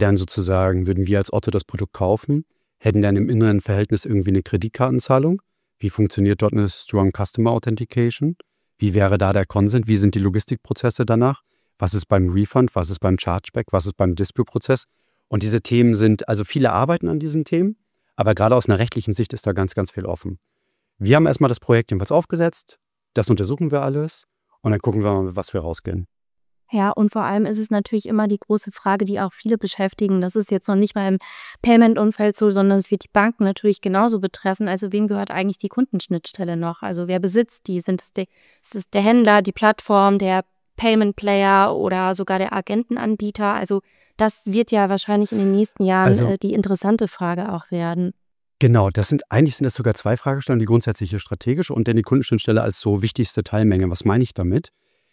wir als Otto das Produkt kaufen, hätten dann im inneren Verhältnis irgendwie eine Kreditkartenzahlung? Wie funktioniert dort eine Strong Customer Authentication? Wie wäre da der Consent? Wie sind die Logistikprozesse danach? Was ist beim Refund? Was ist beim Chargeback? Was ist beim Dispute-Prozess? Und diese Themen sind, also viele arbeiten an diesen Themen, aber gerade aus einer rechtlichen Sicht ist da ganz, ganz viel offen. Wir haben erstmal das Projekt jedenfalls aufgesetzt, das untersuchen wir alles und dann gucken wir mal, was wir rausgehen. Ja, und vor allem ist es natürlich immer die große Frage, die auch viele beschäftigen. Das ist jetzt noch nicht mal im Payment-Umfeld so, sondern es wird die Banken natürlich genauso betreffen. Also wem gehört eigentlich die Kundenschnittstelle noch? Also wer besitzt die? Ist es der Händler, die Plattform, der Payment-Player oder sogar der Agentenanbieter? Also das wird ja wahrscheinlich in den nächsten Jahren die interessante Frage auch werden. Genau, eigentlich sind das sogar zwei Fragestellungen, die grundsätzliche strategische und dann die Kundenschnittstelle als so wichtigste Teilmenge. Was meine ich damit?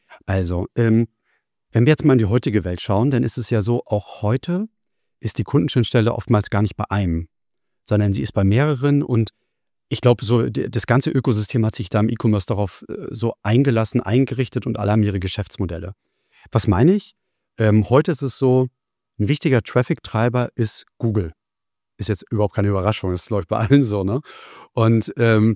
Also, wenn wir jetzt mal in die heutige Welt schauen, dann ist es ja so, auch heute ist die Kundenschnittstelle oftmals gar nicht bei einem, sondern sie ist bei mehreren und ich glaube, so das ganze Ökosystem hat sich da im E-Commerce darauf so eingelassen, eingerichtet und alle haben ihre Geschäftsmodelle. Was meine ich? Heute ist es so, ein wichtiger Traffic-Treiber ist Google. Ist jetzt überhaupt keine Überraschung, das läuft bei allen so, ne? Und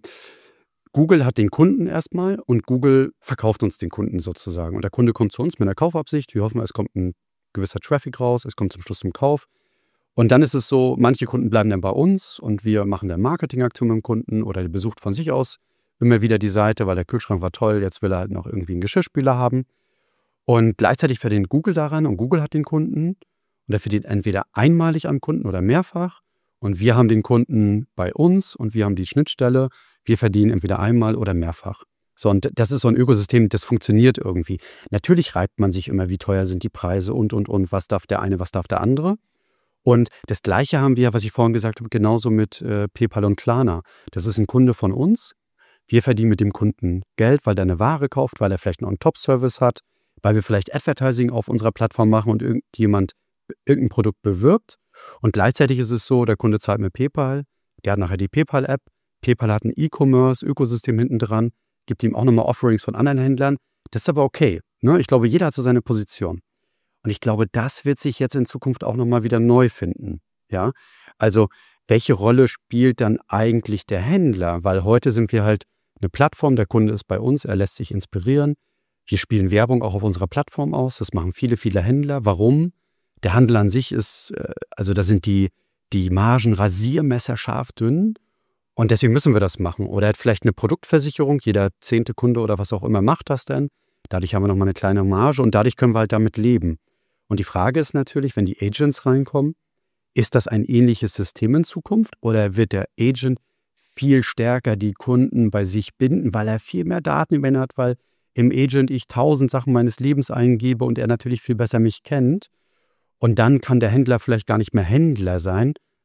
Google hat den Kunden erstmal und Google verkauft uns den Kunden sozusagen. Und der Kunde kommt zu uns mit einer Kaufabsicht. Wir hoffen, es kommt ein gewisser Traffic raus, es kommt zum Schluss zum Kauf. Und dann ist es so, manche Kunden bleiben dann bei uns und wir machen dann Marketingaktion mit dem Kunden oder der besucht von sich aus immer wieder die Seite, weil der Kühlschrank war toll, jetzt will er halt noch irgendwie einen Geschirrspüler haben. Und gleichzeitig verdient Google daran und Google hat den Kunden und er verdient entweder einmalig am Kunden oder mehrfach. Und wir haben den Kunden bei uns und wir haben die Schnittstelle. Wir verdienen entweder einmal oder mehrfach. So, und das ist so ein Ökosystem, das funktioniert irgendwie. Natürlich reibt man sich immer, wie teuer sind die Preise und. Was darf der eine, was darf der andere? Und das Gleiche haben wir, was ich vorhin gesagt habe, genauso mit PayPal und Klarna. Das ist ein Kunde von uns. Wir verdienen mit dem Kunden Geld, weil der eine Ware kauft, weil er vielleicht noch einen Top-Service hat, weil wir vielleicht Advertising auf unserer Plattform machen und irgendjemand irgendein Produkt bewirbt. Und gleichzeitig ist es so, der Kunde zahlt mit PayPal, der hat nachher die PayPal-App, PayPal hat ein E-Commerce-Ökosystem hinten dran, gibt ihm auch nochmal Offerings von anderen Händlern. Das ist aber okay. Ne? Ich glaube, jeder hat so seine Position. Und ich glaube, das wird sich jetzt in Zukunft auch nochmal wieder neu finden. Ja? Also, welche Rolle spielt dann eigentlich der Händler? Weil heute sind wir halt eine Plattform, der Kunde ist bei uns, er lässt sich inspirieren. Wir spielen Werbung auch auf unserer Plattform aus. Das machen viele, viele Händler. Warum? Der Handel an sich ist, also da sind die Margen rasiermesserscharf dünn und deswegen müssen wir das machen. Oder er hat vielleicht eine Produktversicherung, jeder 10. Kunde oder was auch immer macht das dann. Dadurch haben wir nochmal eine kleine Marge und dadurch können wir halt damit leben. Und die Frage ist natürlich, wenn die Agents reinkommen, ist das ein ähnliches System in Zukunft oder wird der Agent viel stärker die Kunden bei sich binden, weil er viel mehr Daten über ihn hat, weil im Agent ich 1000 Sachen meines Lebens eingebe und er natürlich viel besser mich kennt. Und dann kann der Händler vielleicht gar nicht mehr Händler sein,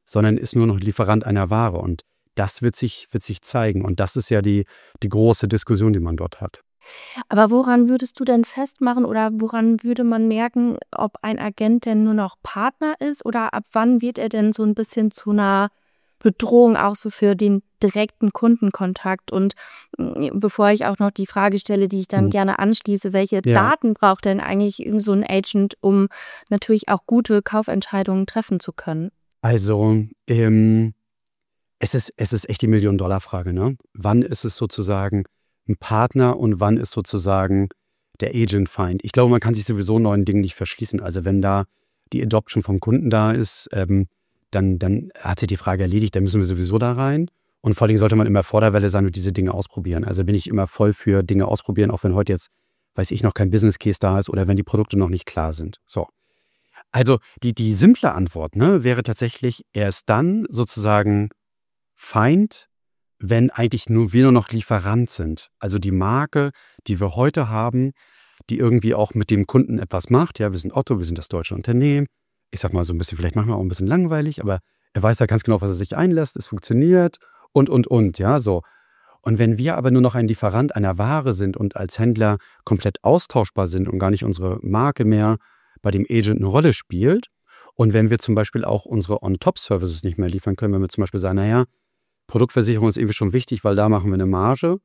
sondern ist nur noch Lieferant einer Ware. Und das wird sich zeigen. Und das ist ja die große Diskussion, die man dort hat. Aber woran würdest du denn festmachen oder woran würde man merken, ob ein Agent denn nur noch Partner ist oder ab wann wird er denn so ein bisschen zu einer Bedrohung auch so für den direkten Kundenkontakt? Und bevor ich auch noch die Frage stelle, die ich dann gerne anschließe, welche Daten braucht denn eigentlich so ein Agent, um natürlich auch gute Kaufentscheidungen treffen zu können? Also, es ist echt die Million-Dollar-Frage, ne? Wann ist es sozusagen ein Partner und wann ist sozusagen der Agent-Feind? Ich glaube, man kann sich sowieso neuen Dingen nicht verschließen. Also wenn da die Adoption vom Kunden da ist, dann hat sich die Frage erledigt, dann müssen wir sowieso da rein. Und vor allem sollte man immer Vorderwelle sein und diese Dinge ausprobieren. Also bin ich immer voll für Dinge ausprobieren, auch wenn heute jetzt, weiß ich, noch kein Business Case da ist oder wenn die Produkte noch nicht klar sind. So. Also die simple Antwort, ne, wäre tatsächlich erst dann sozusagen Feind, wenn eigentlich wir nur noch Lieferant sind. Also die Marke, die wir heute haben, die irgendwie auch mit dem Kunden etwas macht. Ja, wir sind Otto, wir sind das deutsche Unternehmen. Ich sag mal so ein bisschen, vielleicht machen wir auch ein bisschen langweilig, aber er weiß ja ganz genau, was er sich einlässt, es funktioniert und, ja, so. Und wenn wir aber nur noch ein Lieferant einer Ware sind und als Händler komplett austauschbar sind und gar nicht unsere Marke mehr bei dem Agent eine Rolle spielt und wenn wir zum Beispiel auch unsere On-Top-Services nicht mehr liefern können, wenn wir zum Beispiel sagen, naja, Produktversicherung ist irgendwie schon wichtig, weil da machen wir eine Marge.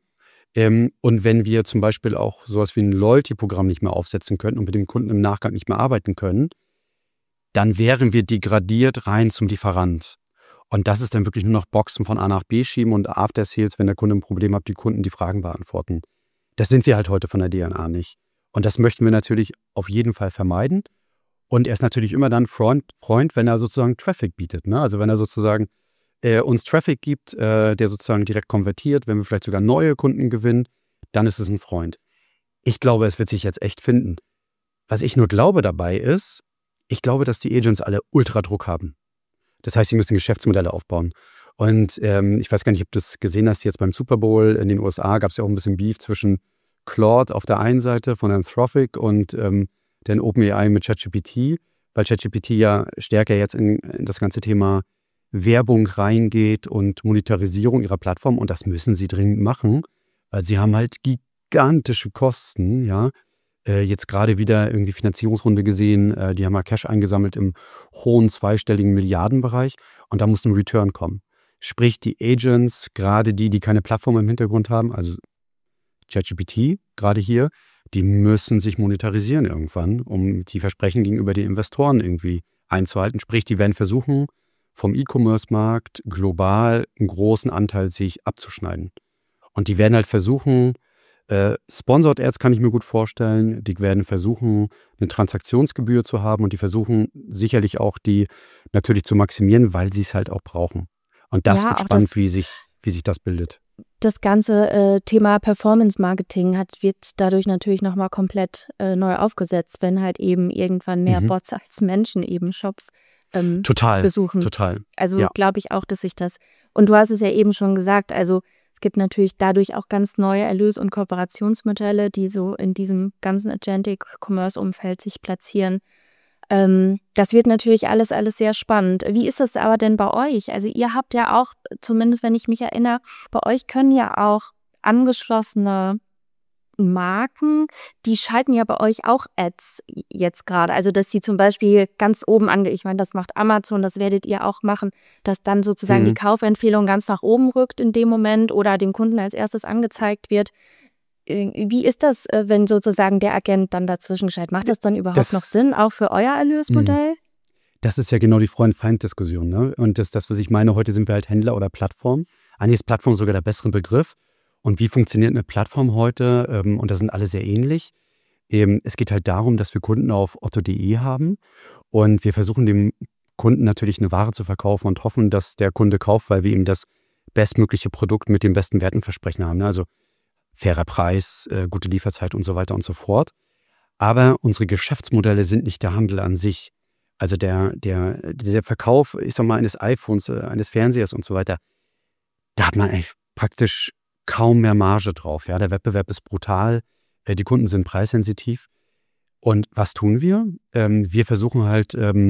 Und wenn wir zum Beispiel auch sowas wie ein Loyalty-Programm nicht mehr aufsetzen können und mit dem Kunden im Nachgang nicht mehr arbeiten können, dann wären wir degradiert rein zum Lieferant. Und das ist dann wirklich nur noch Boxen von A nach B schieben und After Sales, wenn der Kunde ein Problem hat, die Kunden die Fragen beantworten. Das sind wir halt heute von der DNA nicht. Und das möchten wir natürlich auf jeden Fall vermeiden. Und er ist natürlich immer dann Freund, wenn er sozusagen Traffic bietet. Ne? Also wenn er sozusagen uns Traffic gibt, der sozusagen direkt konvertiert, wenn wir vielleicht sogar neue Kunden gewinnen, dann ist es ein Freund. Ich glaube, es wird sich jetzt echt finden. Was ich nur glaube dabei ist, ich glaube, dass die Agents alle Ultradruck haben. Das heißt, sie müssen Geschäftsmodelle aufbauen. Und ich weiß gar nicht, ob du das gesehen hast, jetzt beim Super Bowl in den USA gab es ja auch ein bisschen Beef zwischen Claude auf der einen Seite von Anthropic und den OpenAI mit ChatGPT, weil ChatGPT ja stärker jetzt in das ganze Thema Werbung reingeht und Monetarisierung ihrer Plattform. Und das müssen sie dringend machen, weil sie haben halt gigantische Kosten, ja. Jetzt gerade wieder irgendwie Finanzierungsrunde gesehen, die haben mal Cash eingesammelt im hohen zweistelligen Milliardenbereich und da muss ein Return kommen. Sprich, die Agents, gerade die keine Plattform im Hintergrund haben, also ChatGPT, gerade hier, die müssen sich monetarisieren irgendwann, um die Versprechen gegenüber den Investoren irgendwie einzuhalten. Sprich, die werden versuchen, vom E-Commerce-Markt global einen großen Anteil sich abzuschneiden. Und die werden halt versuchen, Sponsored Ads kann ich mir gut vorstellen. Die werden versuchen, eine Transaktionsgebühr zu haben und die versuchen sicherlich auch die natürlich zu maximieren, weil sie es halt auch brauchen. Und das wird spannend, wie sich das bildet. Das ganze Thema Performance-Marketing wird dadurch natürlich nochmal komplett neu aufgesetzt, wenn halt eben irgendwann mehr Bots als Menschen eben Shops besuchen. Total. Also glaube ich auch, dass sich das, und du hast es ja eben schon gesagt, also es gibt natürlich dadurch auch ganz neue Erlös- und Kooperationsmodelle, die so in diesem ganzen Agentic-Commerce-Umfeld sich platzieren. Das wird natürlich alles sehr spannend. Wie ist es aber denn bei euch? Also ihr habt ja auch, zumindest wenn ich mich erinnere, bei euch können ja auch angeschlossene Marken, die schalten ja bei euch auch Ads jetzt gerade. Also dass sie zum Beispiel ganz oben ich meine, das macht Amazon, das werdet ihr auch machen, dass dann sozusagen die Kaufempfehlung ganz nach oben rückt in dem Moment oder dem Kunden als erstes angezeigt wird. Wie ist das, wenn sozusagen der Agent dann dazwischen schaltet? Macht das dann überhaupt noch Sinn, auch für euer Erlösmodell? Das ist ja genau die Freund-Feind-Diskussion. Ne? Und das, was ich meine, heute sind wir halt Händler oder Plattform. Eigentlich ist Plattform sogar der bessere Begriff. Und wie funktioniert eine Plattform heute? Und da sind alle sehr ähnlich. Es geht halt darum, dass wir Kunden auf otto.de haben und wir versuchen dem Kunden natürlich eine Ware zu verkaufen und hoffen, dass der Kunde kauft, weil wir ihm das bestmögliche Produkt mit dem besten Wertenversprechen haben. Ne? Also fairer Preis, gute Lieferzeit und so weiter und so fort. Aber unsere Geschäftsmodelle sind nicht der Handel an sich. Also der Verkauf, ich sag mal, eines iPhones, eines Fernsehers und so weiter, da hat man eigentlich praktisch kaum mehr Marge drauf. Ja? Der Wettbewerb ist brutal, die Kunden sind preissensitiv. Und was tun wir? Wir versuchen halt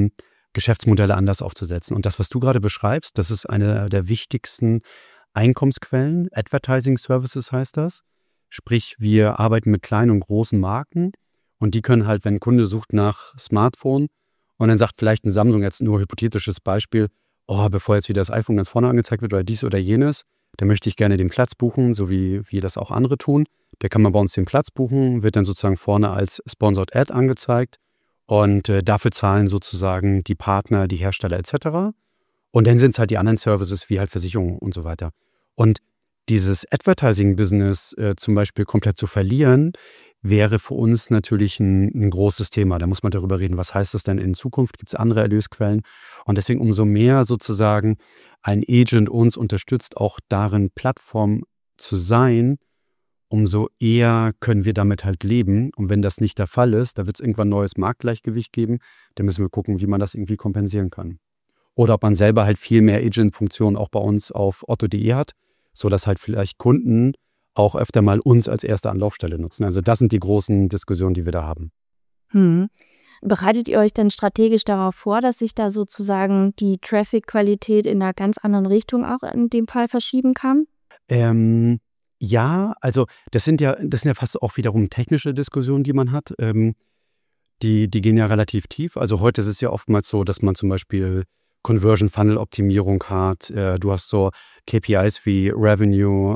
Geschäftsmodelle anders aufzusetzen. Und das, was du gerade beschreibst, das ist eine der wichtigsten Einkommensquellen. Advertising Services heißt das. Sprich, wir arbeiten mit kleinen und großen Marken und die können halt, wenn ein Kunde sucht nach Smartphone und dann sagt vielleicht ein Samsung, jetzt nur hypothetisches Beispiel, oh, bevor jetzt wieder das iPhone ganz vorne angezeigt wird oder dies oder jenes, da möchte ich gerne den Platz buchen, so wie das auch andere tun. Da kann man bei uns den Platz buchen, wird dann sozusagen vorne als Sponsored Ad angezeigt und dafür zahlen sozusagen die Partner, die Hersteller etc. Und dann sind es halt die anderen Services wie halt Versicherungen und so weiter. Und dieses Advertising-Business zum Beispiel komplett zu verlieren, wäre für uns natürlich ein großes Thema. Da muss man darüber reden, was heißt das denn in Zukunft? Gibt es andere Erlösquellen? Und deswegen umso mehr sozusagen ein Agent uns unterstützt, auch darin Plattform zu sein, umso eher können wir damit halt leben. Und wenn das nicht der Fall ist, da wird es irgendwann ein neues Marktgleichgewicht geben. Dann müssen wir gucken, wie man das irgendwie kompensieren kann. Oder ob man selber halt viel mehr Agent-Funktionen auch bei uns auf otto.de hat, sodass halt vielleicht Kunden auch öfter mal uns als erste Anlaufstelle nutzen. Also das sind die großen Diskussionen, die wir da haben. Bereitet ihr euch denn strategisch darauf vor, dass sich da sozusagen die Traffic-Qualität in einer ganz anderen Richtung auch in dem Fall verschieben kann? Ja, also das sind ja fast auch wiederum technische Diskussionen, die man hat. Die gehen ja relativ tief. Also heute ist es ja oftmals so, dass man zum Beispiel Conversion-Funnel-Optimierung hat. Du hast so KPIs wie Revenue,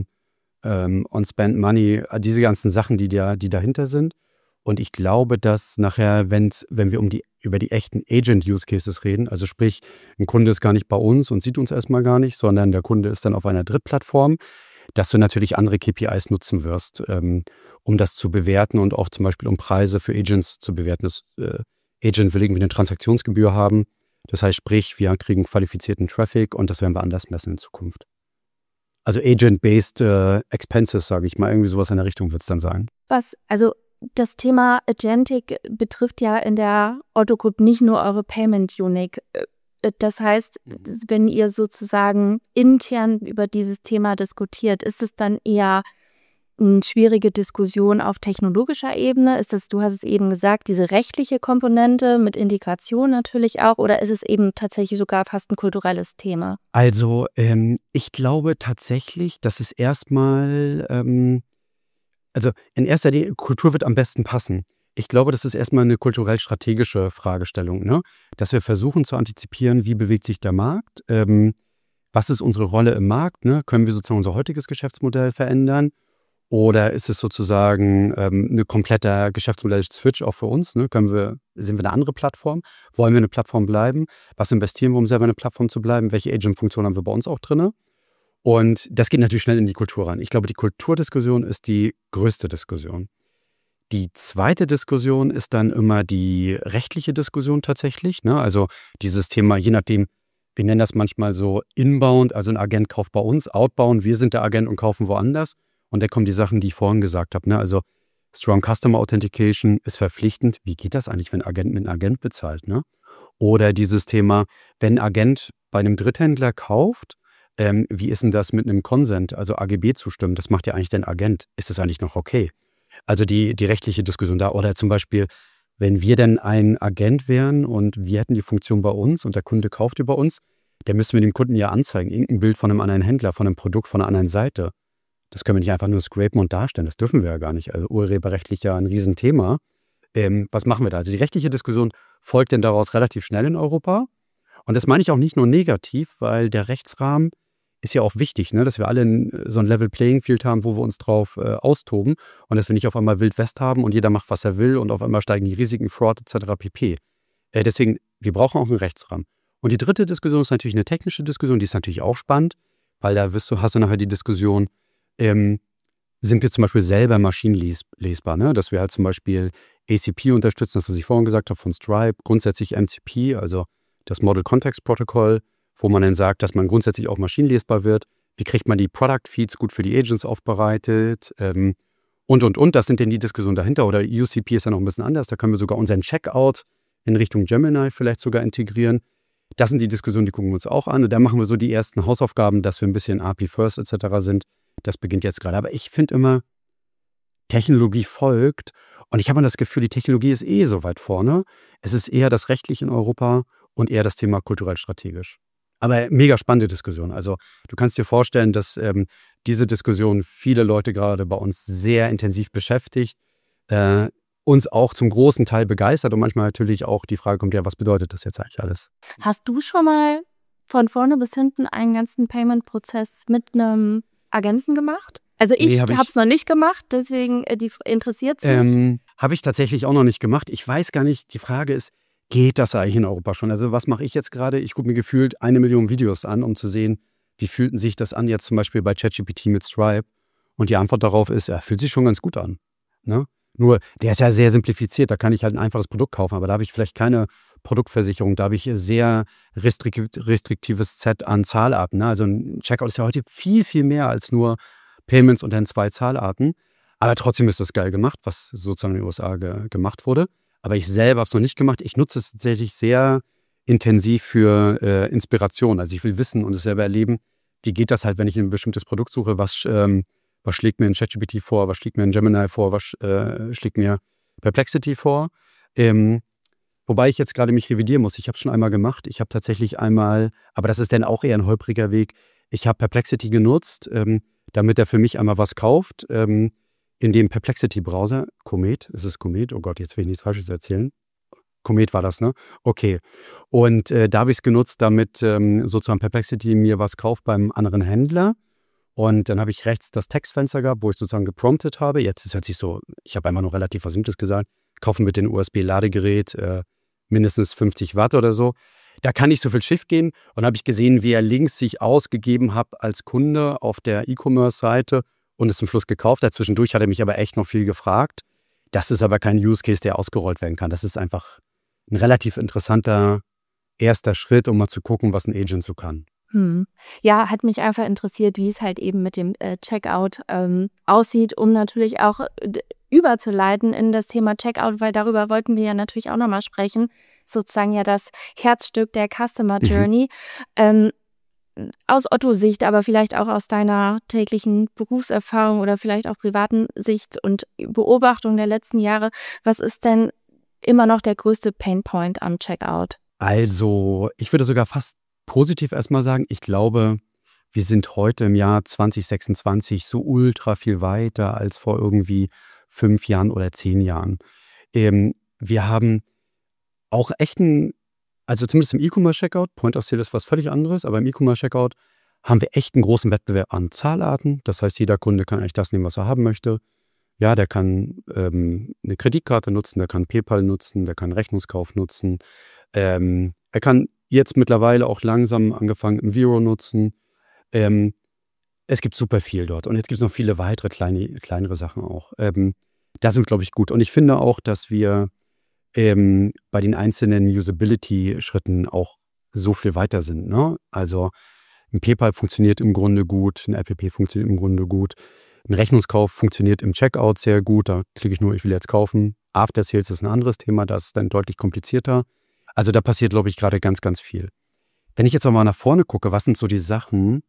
on Spend Money, diese ganzen Sachen, die dahinter sind. Und ich glaube, dass nachher, wenn wir über die echten Agent-Use-Cases reden, also sprich, ein Kunde ist gar nicht bei uns und sieht uns erstmal gar nicht, sondern der Kunde ist dann auf einer Drittplattform, dass du natürlich andere KPIs nutzen wirst, um das zu bewerten und auch zum Beispiel um Preise für Agents zu bewerten. Das Agent will irgendwie eine Transaktionsgebühr haben. Das heißt, sprich, wir kriegen qualifizierten Traffic und das werden wir anders messen in Zukunft. Also Agent-based Expenses, sage ich mal, irgendwie sowas in der Richtung wird es dann sein. Also das Thema Agentic betrifft ja in der Otto Group nicht nur eure Payment Unit. Das heißt, wenn ihr sozusagen intern über dieses Thema diskutiert, ist es dann eher eine schwierige Diskussion auf technologischer Ebene? Ist es, du hast es eben gesagt, diese rechtliche Komponente mit Integration natürlich auch, oder ist es eben tatsächlich sogar fast ein kulturelles Thema? Also ich glaube tatsächlich, dass es erstmal, also in erster Linie, Kultur wird am besten passen. Ich glaube, das ist erstmal eine kulturell-strategische Fragestellung, ne? Dass wir versuchen zu antizipieren, wie bewegt sich der Markt, was ist unsere Rolle im Markt, ne? Können wir sozusagen unser heutiges Geschäftsmodell verändern? Oder ist es sozusagen eine kompletter Geschäftsmodell-Switch auch für uns? Ne? Sind wir eine andere Plattform? Wollen wir eine Plattform bleiben? Was investieren wir, um selber eine Plattform zu bleiben? Welche Agent-Funktionen haben wir bei uns auch drin? Und das geht natürlich schnell in die Kultur rein. Ich glaube, die Kulturdiskussion ist die größte Diskussion. Die zweite Diskussion ist dann immer die rechtliche Diskussion tatsächlich, ne? Also dieses Thema, je nachdem, wir nennen das manchmal so inbound, also ein Agent kauft bei uns, outbound, wir sind der Agent und kaufen woanders. Und da kommen die Sachen, die ich vorhin gesagt habe, ne? Also Strong Customer Authentication ist verpflichtend. Wie geht das eigentlich, wenn ein Agent mit einem Agent bezahlt, ne? Oder dieses Thema, wenn ein Agent bei einem Dritthändler kauft, wie ist denn das mit einem Consent, also AGB zustimmen? Das macht ja eigentlich der Agent. Ist das eigentlich noch okay? Also die rechtliche Diskussion da. Oder zum Beispiel, wenn wir denn ein Agent wären und wir hätten die Funktion bei uns und der Kunde kauft über uns, dann müssen wir dem Kunden ja anzeigen, irgendein Bild von einem anderen Händler, von einem Produkt, von einer anderen Seite. Das können wir nicht einfach nur scrapen und darstellen. Das dürfen wir ja gar nicht. Also urheberrechtlich ja ein Riesenthema. Was machen wir da? Also die rechtliche Diskussion folgt denn daraus relativ schnell in Europa. Und das meine ich auch nicht nur negativ, weil der Rechtsrahmen ist ja auch wichtig, ne? Dass wir alle so ein Level Playing Field haben, wo wir uns drauf austoben. Und dass wir nicht auf einmal Wild West haben und jeder macht, was er will und auf einmal steigen die Risiken, Fraud etc. pp. Deswegen, wir brauchen auch einen Rechtsrahmen. Und die dritte Diskussion ist natürlich eine technische Diskussion. Die ist natürlich auch spannend, weil da hast du nachher die Diskussion, sind wir zum Beispiel selber maschinenlesbar, ne? Dass wir halt zum Beispiel ACP unterstützen, das was ich vorhin gesagt habe von Stripe, grundsätzlich MCP, also das Model Context Protocol, wo man dann sagt, dass man grundsätzlich auch maschinenlesbar wird. Wie kriegt man die Product Feeds gut für die Agents aufbereitet? Und. Das sind dann die Diskussionen dahinter. Oder UCP ist ja noch ein bisschen anders. Da können wir sogar unseren Checkout in Richtung Gemini vielleicht sogar integrieren. Das sind die Diskussionen, die gucken wir uns auch an. Und da machen wir so die ersten Hausaufgaben, dass wir ein bisschen API First etc. sind. Das beginnt jetzt gerade. Aber ich finde immer, Technologie folgt. Und ich habe das Gefühl, die Technologie ist so weit vorne. Es ist eher das Rechtliche in Europa und eher das Thema kulturell-strategisch. Aber mega spannende Diskussion. Also du kannst dir vorstellen, dass diese Diskussion viele Leute gerade bei uns sehr intensiv beschäftigt, uns auch zum großen Teil begeistert und manchmal natürlich auch die Frage kommt, ja, was bedeutet das jetzt eigentlich alles? Hast du schon mal von vorne bis hinten einen ganzen Payment-Prozess mit einem Agenten gemacht? Also ich habe es noch nicht gemacht, deswegen interessiert es mich. Habe ich tatsächlich auch noch nicht gemacht. Ich weiß gar nicht, die Frage ist, geht das eigentlich in Europa schon? Also was mache ich jetzt gerade? Ich gucke mir gefühlt 1 Million Videos an, um zu sehen, wie fühlten sich das an jetzt zum Beispiel bei ChatGPT mit Stripe? Und die Antwort darauf ist, fühlt sich schon ganz gut an. Ne? Nur, der ist ja sehr simplifiziert, da kann ich halt ein einfaches Produkt kaufen, aber da habe ich vielleicht keine Produktversicherung, da habe ich sehr restriktives Set an Zahlarten. Ne? Also ein Checkout ist ja heute viel, viel mehr als nur Payments und dann 2 Zahlarten. Aber trotzdem ist das geil gemacht, was sozusagen in den USA gemacht wurde. Aber ich selber habe es noch nicht gemacht. Ich nutze es tatsächlich sehr intensiv für Inspiration. Also ich will wissen und es selber erleben, wie geht das halt, wenn ich ein bestimmtes Produkt suche, was schlägt mir ein ChatGPT vor, was schlägt mir ein Gemini vor, was schlägt mir Perplexity vor. Wobei ich jetzt gerade mich revidieren muss. Ich habe es schon einmal gemacht. Ich habe tatsächlich einmal, aber das ist dann auch eher ein holpriger Weg, ich habe Perplexity genutzt, damit er für mich einmal was kauft. In dem Perplexity-Browser, Comet, ist es Comet? Oh Gott, jetzt will ich nichts Falsches erzählen. Comet war das, ne? Okay. Und da habe ich es genutzt, damit sozusagen Perplexity mir was kauft beim anderen Händler. Und dann habe ich rechts das Textfenster gehabt, wo ich sozusagen gepromptet habe. Jetzt hört sich so, ich habe einmal nur relativ was Simples gesagt, kaufen mit dem USB-Ladegerät mindestens 50 Watt oder so. Da kann nicht so viel schief gehen. Und habe ich gesehen, wie er links sich ausgegeben hat als Kunde auf der E-Commerce-Seite und es zum Schluss gekauft hat. Zwischendurch hat er mich aber echt noch viel gefragt. Das ist aber kein Use Case, der ausgerollt werden kann. Das ist einfach ein relativ interessanter erster Schritt, um mal zu gucken, was ein Agent so kann. Ja, hat mich einfach interessiert, wie es halt eben mit dem Checkout aussieht, um natürlich auch überzuleiten in das Thema Checkout, weil darüber wollten wir ja natürlich auch nochmal sprechen. Sozusagen ja das Herzstück der Customer Journey. Aus Otto-Sicht, aber vielleicht auch aus deiner täglichen Berufserfahrung oder vielleicht auch privaten Sicht und Beobachtung der letzten Jahre, was ist denn immer noch der größte Painpoint am Checkout? Also, ich würde sogar fast positiv erstmal sagen, ich glaube, wir sind heute im Jahr 2026 so ultra viel weiter als vor irgendwie 5 Jahren oder 10 Jahren. Wir haben auch echt also zumindest im E-Commerce-Checkout, Point of Sale ist was völlig anderes, aber im E-Commerce-Checkout haben wir echt einen großen Wettbewerb an Zahlarten. Das heißt, jeder Kunde kann eigentlich das nehmen, was er haben möchte. Ja, der kann eine Kreditkarte nutzen, der kann PayPal nutzen, der kann Rechnungskauf nutzen. Er kann jetzt mittlerweile auch langsam angefangen im Vero nutzen. Es gibt super viel dort. Und jetzt gibt es noch viele weitere kleinere Sachen auch. Da sind wir, glaube ich, gut. Und ich finde auch, dass wir bei den einzelnen Usability-Schritten auch so viel weiter sind. Ne? Also ein PayPal funktioniert im Grunde gut, ein Apple Pay funktioniert im Grunde gut. Ein Rechnungskauf funktioniert im Checkout sehr gut. Da klicke ich nur, ich will jetzt kaufen. After Sales ist ein anderes Thema, das ist dann deutlich komplizierter. Also da passiert, glaube ich, gerade ganz, ganz viel. Wenn ich jetzt noch mal nach vorne gucke, was sind so die Sachen,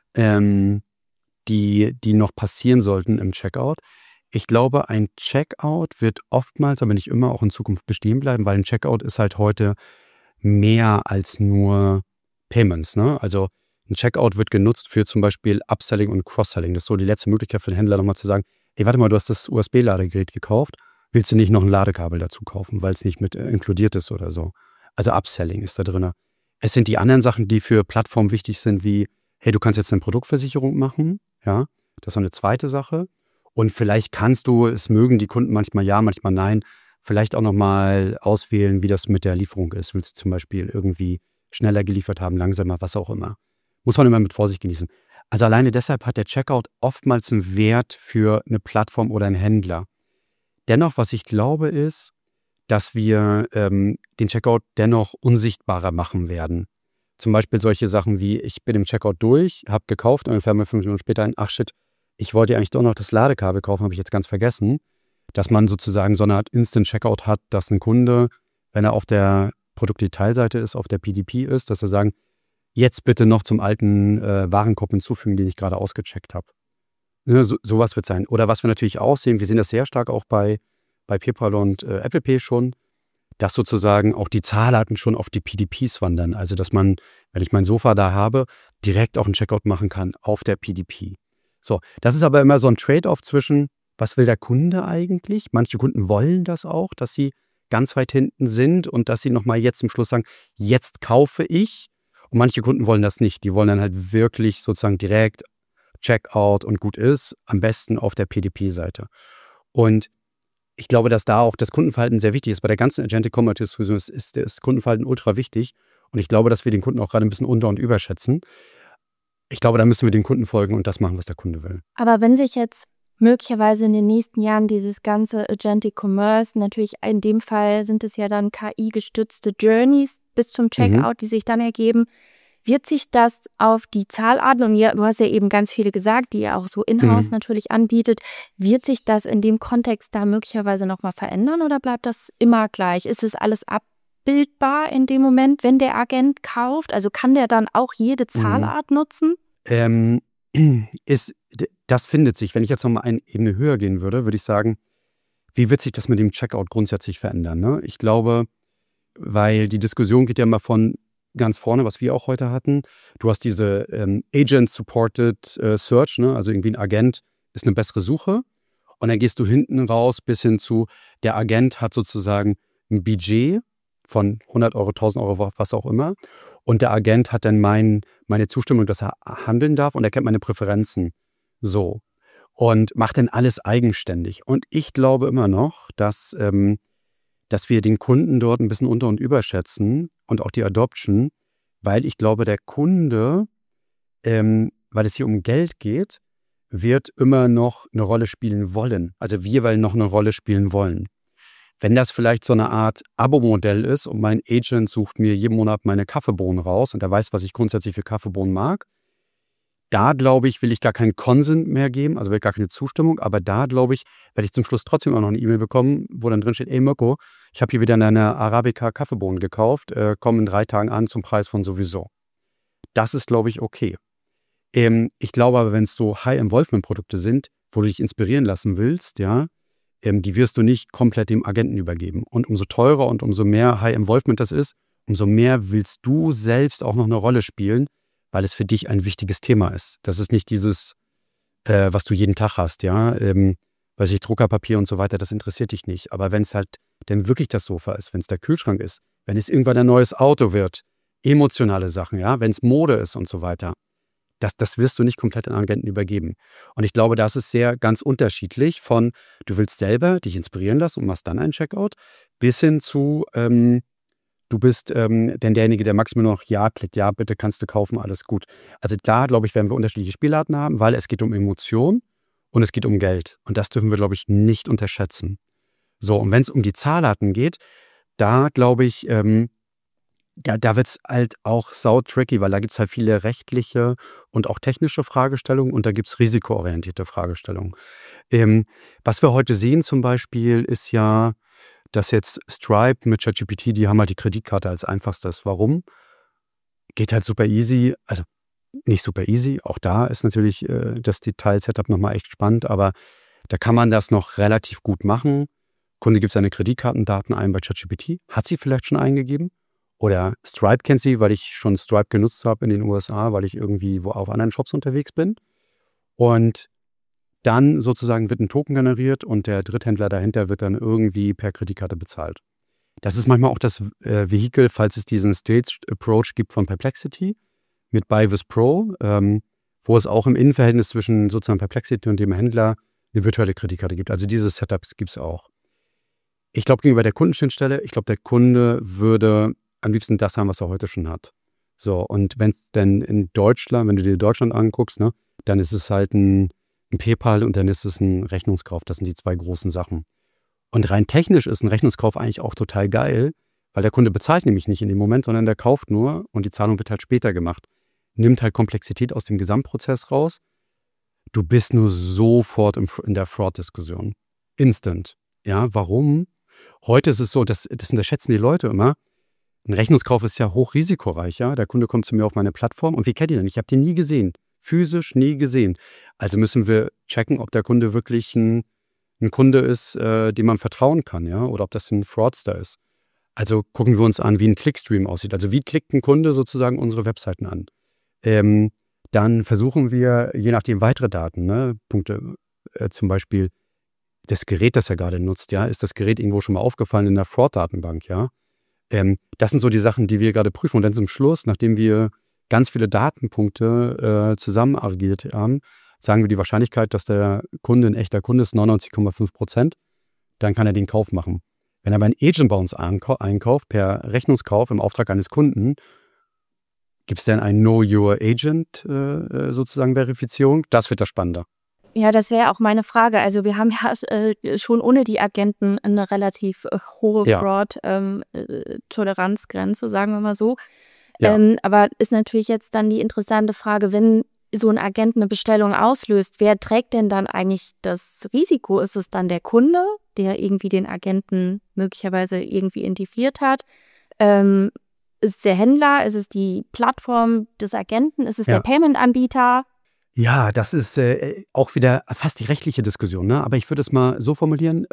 die noch passieren sollten im Checkout? Ich glaube, ein Checkout wird oftmals, aber nicht immer, auch in Zukunft bestehen bleiben, weil ein Checkout ist halt heute mehr als nur Payments. Ne? Also ein Checkout wird genutzt für zum Beispiel Upselling und Cross-Selling. Das ist so die letzte Möglichkeit für den Händler nochmal zu sagen, ey, warte mal, du hast das USB-Ladegerät gekauft, willst du nicht noch ein Ladekabel dazu kaufen, weil es nicht mit inkludiert ist oder so. Also Upselling ist da drin. Es sind die anderen Sachen, die für Plattformen wichtig sind, wie, hey, du kannst jetzt eine Produktversicherung machen. Ja, das ist eine zweite Sache. Und vielleicht kannst du, es mögen die Kunden manchmal ja, manchmal nein, vielleicht auch nochmal auswählen, wie das mit der Lieferung ist. Willst du zum Beispiel irgendwie schneller geliefert haben, langsamer, was auch immer. Muss man immer mit Vorsicht genießen. Also alleine deshalb hat der Checkout oftmals einen Wert für eine Plattform oder einen Händler. Dennoch, was ich glaube, ist, dass wir den Checkout dennoch unsichtbarer machen werden. Zum Beispiel solche Sachen wie, ich bin im Checkout durch, habe gekauft und dann fällt mir 5 Minuten später ein, ach shit, ich wollte ja eigentlich doch noch das Ladekabel kaufen, habe ich jetzt ganz vergessen. Dass man sozusagen so eine Art Instant-Checkout hat, dass ein Kunde, wenn er auf der Produktdetailseite ist, auf der PDP ist, dass er sagen, jetzt bitte noch zum alten Warenkorb hinzufügen, den ich gerade ausgecheckt habe. Ne, sowas wird sein. Oder was wir natürlich auch sehen, wir sehen das sehr stark auch bei PayPal und Apple Pay schon, dass sozusagen auch die Zahldaten schon auf die PDPs wandern. Also dass man, wenn ich mein Sofa da habe, direkt auch einen Checkout machen kann auf der PDP. So, das ist aber immer so ein Trade-off zwischen, was will der Kunde eigentlich? Manche Kunden wollen das auch, dass sie ganz weit hinten sind und dass sie nochmal jetzt zum Schluss sagen, jetzt kaufe ich. Und manche Kunden wollen das nicht. Die wollen dann halt wirklich sozusagen direkt Checkout und gut ist, am besten auf der PDP-Seite. Und ich glaube, dass da auch das Kundenverhalten sehr wichtig ist. Bei der ganzen Agentic Commerce Diskussion ist das Kundenverhalten ultra wichtig. Und ich glaube, dass wir den Kunden auch gerade ein bisschen unter- und überschätzen. Ich glaube, da müssen wir dem Kunden folgen und das machen, was der Kunde will. Aber wenn sich jetzt möglicherweise in den nächsten Jahren dieses ganze Agentic Commerce, natürlich in dem Fall sind es ja dann KI-gestützte Journeys bis zum Checkout, die sich dann ergeben, wird sich das auf die Zahlarten, und ja, du hast ja eben ganz viele gesagt, die ihr auch so in-house natürlich anbietet, wird sich das in dem Kontext da möglicherweise nochmal verändern oder bleibt das immer gleich? Ist es alles abbildbar in dem Moment, wenn der Agent kauft? Also kann der dann auch jede Zahlart nutzen? Das findet sich, wenn ich jetzt nochmal eine Ebene höher gehen würde, würde ich sagen, wie wird sich das mit dem Checkout grundsätzlich verändern? Ne? Ich glaube, weil die Diskussion geht ja immer von ganz vorne, was wir auch heute hatten. Du hast diese Agent-Supported Search, ne? Also irgendwie ein Agent ist eine bessere Suche. Und dann gehst du hinten raus bis hin zu, der Agent hat sozusagen ein Budget von 100 Euro, 1000 Euro, was auch immer. Und der Agent hat dann meine Zustimmung, dass er handeln darf und er kennt meine Präferenzen. So. Und macht dann alles eigenständig. Und ich glaube immer noch, dass wir den Kunden dort ein bisschen unter- und überschätzen und auch die Adoption, weil ich glaube, der Kunde, weil es hier um Geld geht, wird immer noch eine Rolle spielen wollen. Also wir wollen noch eine Rolle spielen wollen. Wenn das vielleicht so eine Art Abo-Modell ist und mein Agent sucht mir jeden Monat meine Kaffeebohnen raus und er weiß, was ich grundsätzlich für Kaffeebohnen mag, da glaube ich, will ich gar keinen Consent mehr geben, also will gar keine Zustimmung, aber da glaube ich, werde ich zum Schluss trotzdem auch noch eine E-Mail bekommen, wo dann drin steht, ey Mirko, ich habe hier wieder eine Arabica Kaffeebohnen gekauft, kommen in 3 Tagen an zum Preis von sowieso. Das ist, glaube ich, okay. Ich glaube aber, wenn es so High-Involvement-Produkte sind, wo du dich inspirieren lassen willst, ja, die wirst du nicht komplett dem Agenten übergeben. Und umso teurer und umso mehr High-Involvement das ist, umso mehr willst du selbst auch noch eine Rolle spielen, weil es für dich ein wichtiges Thema ist. Das ist nicht dieses, was du jeden Tag hast, ja, weiß ich, Druckerpapier und so weiter, das interessiert dich nicht. Aber wenn es halt denn wirklich das Sofa ist, wenn es der Kühlschrank ist, wenn es irgendwann ein neues Auto wird, emotionale Sachen, ja, wenn es Mode ist und so weiter, das wirst du nicht komplett an Agenten übergeben. Und ich glaube, das ist sehr ganz unterschiedlich von, du willst selber dich inspirieren lassen und machst dann einen Checkout, bis hin zu, du bist denn derjenige, der maximal noch Ja klickt, ja, bitte kannst du kaufen, alles gut. Also da, glaube ich, werden wir unterschiedliche Spielarten haben, weil es geht um Emotion und es geht um Geld. Und das dürfen wir, glaube ich, nicht unterschätzen. So, und wenn es um die Zahlarten geht, da glaube ich, da wird es halt auch sau tricky, weil da gibt es halt viele rechtliche und auch technische Fragestellungen und da gibt es risikoorientierte Fragestellungen. Was wir heute sehen zum Beispiel ist ja, dass jetzt Stripe mit ChatGPT, die haben halt die Kreditkarte als einfachstes. Warum? Geht halt super easy, also nicht super easy, auch da ist natürlich das Detail-Setup nochmal echt spannend, aber da kann man das noch relativ gut machen. Kunde gibt seine Kreditkartendaten ein bei ChatGPT, hat sie vielleicht schon eingegeben oder Stripe kennt sie, weil ich schon Stripe genutzt habe in den USA, weil ich irgendwie auf anderen Shops unterwegs bin und dann sozusagen wird ein Token generiert und der Dritthändler dahinter wird dann irgendwie per Kreditkarte bezahlt. Das ist manchmal auch das Vehikel, falls es diesen Staged Approach gibt von Perplexity mit Buyvis Pro, wo es auch im Innenverhältnis zwischen sozusagen Perplexity und dem Händler eine virtuelle Kreditkarte gibt. Also diese Setups gibt es auch. Ich glaube, gegenüber der Kundenschnittstelle, ich glaube, der Kunde würde am liebsten das haben, was er heute schon hat. So, und wenn es denn in Deutschland, wenn du dir Deutschland anguckst, ne, dann ist es halt ein PayPal und dann ist es ein Rechnungskauf. Das sind die 2 großen Sachen. Und rein technisch ist ein Rechnungskauf eigentlich auch total geil, weil der Kunde bezahlt nämlich nicht in dem Moment, sondern der kauft nur und die Zahlung wird halt später gemacht. Nimmt halt Komplexität aus dem Gesamtprozess raus. Du bist nur sofort in der Fraud-Diskussion. Instant. Ja, warum? Heute ist es so, das unterschätzen die Leute immer. Ein Rechnungskauf ist ja hochrisikoreich. Ja? Der Kunde kommt zu mir auf meine Plattform und wie kennt ihr den? Ich habe den nie gesehen. Physisch nie gesehen. Also müssen wir checken, ob der Kunde wirklich ein Kunde ist, dem man vertrauen kann, ja, oder ob das ein Fraudster ist. Also gucken wir uns an, wie ein Clickstream aussieht. Also wie klickt ein Kunde sozusagen unsere Webseiten an? Dann versuchen wir, je nachdem, weitere Daten, ne, Punkte, zum Beispiel das Gerät, das er gerade nutzt, ja, ist das Gerät irgendwo schon mal aufgefallen in der Fraud-Datenbank, ja? Das sind so die Sachen, die wir gerade prüfen. Und dann zum Schluss, nachdem wir ganz viele Datenpunkte zusammen aggregiert haben, sagen wir die Wahrscheinlichkeit, dass der Kunde ein echter Kunde ist, 99,5%. Dann kann er den Kauf machen. Wenn er bei einem Agent bei uns einkauft, per Rechnungskauf im Auftrag eines Kunden, gibt es dann ein Know Your Agent sozusagen Verifizierung? Das wird das Spannende. Ja, das wäre auch meine Frage. Also wir haben ja schon ohne die Agenten eine relativ hohe Fraud-Toleranzgrenze, sagen wir mal so. Ja. Aber ist natürlich jetzt dann die interessante Frage, wenn so ein Agent eine Bestellung auslöst, wer trägt denn dann eigentlich das Risiko? Ist es dann der Kunde, der irgendwie den Agenten möglicherweise irgendwie identifiziert hat? Ist es der Händler? Ist es die Plattform des Agenten? Ist es der Payment-Anbieter? Ja, das ist auch wieder fast die rechtliche Diskussion, ne? Aber ich würde es mal so formulieren.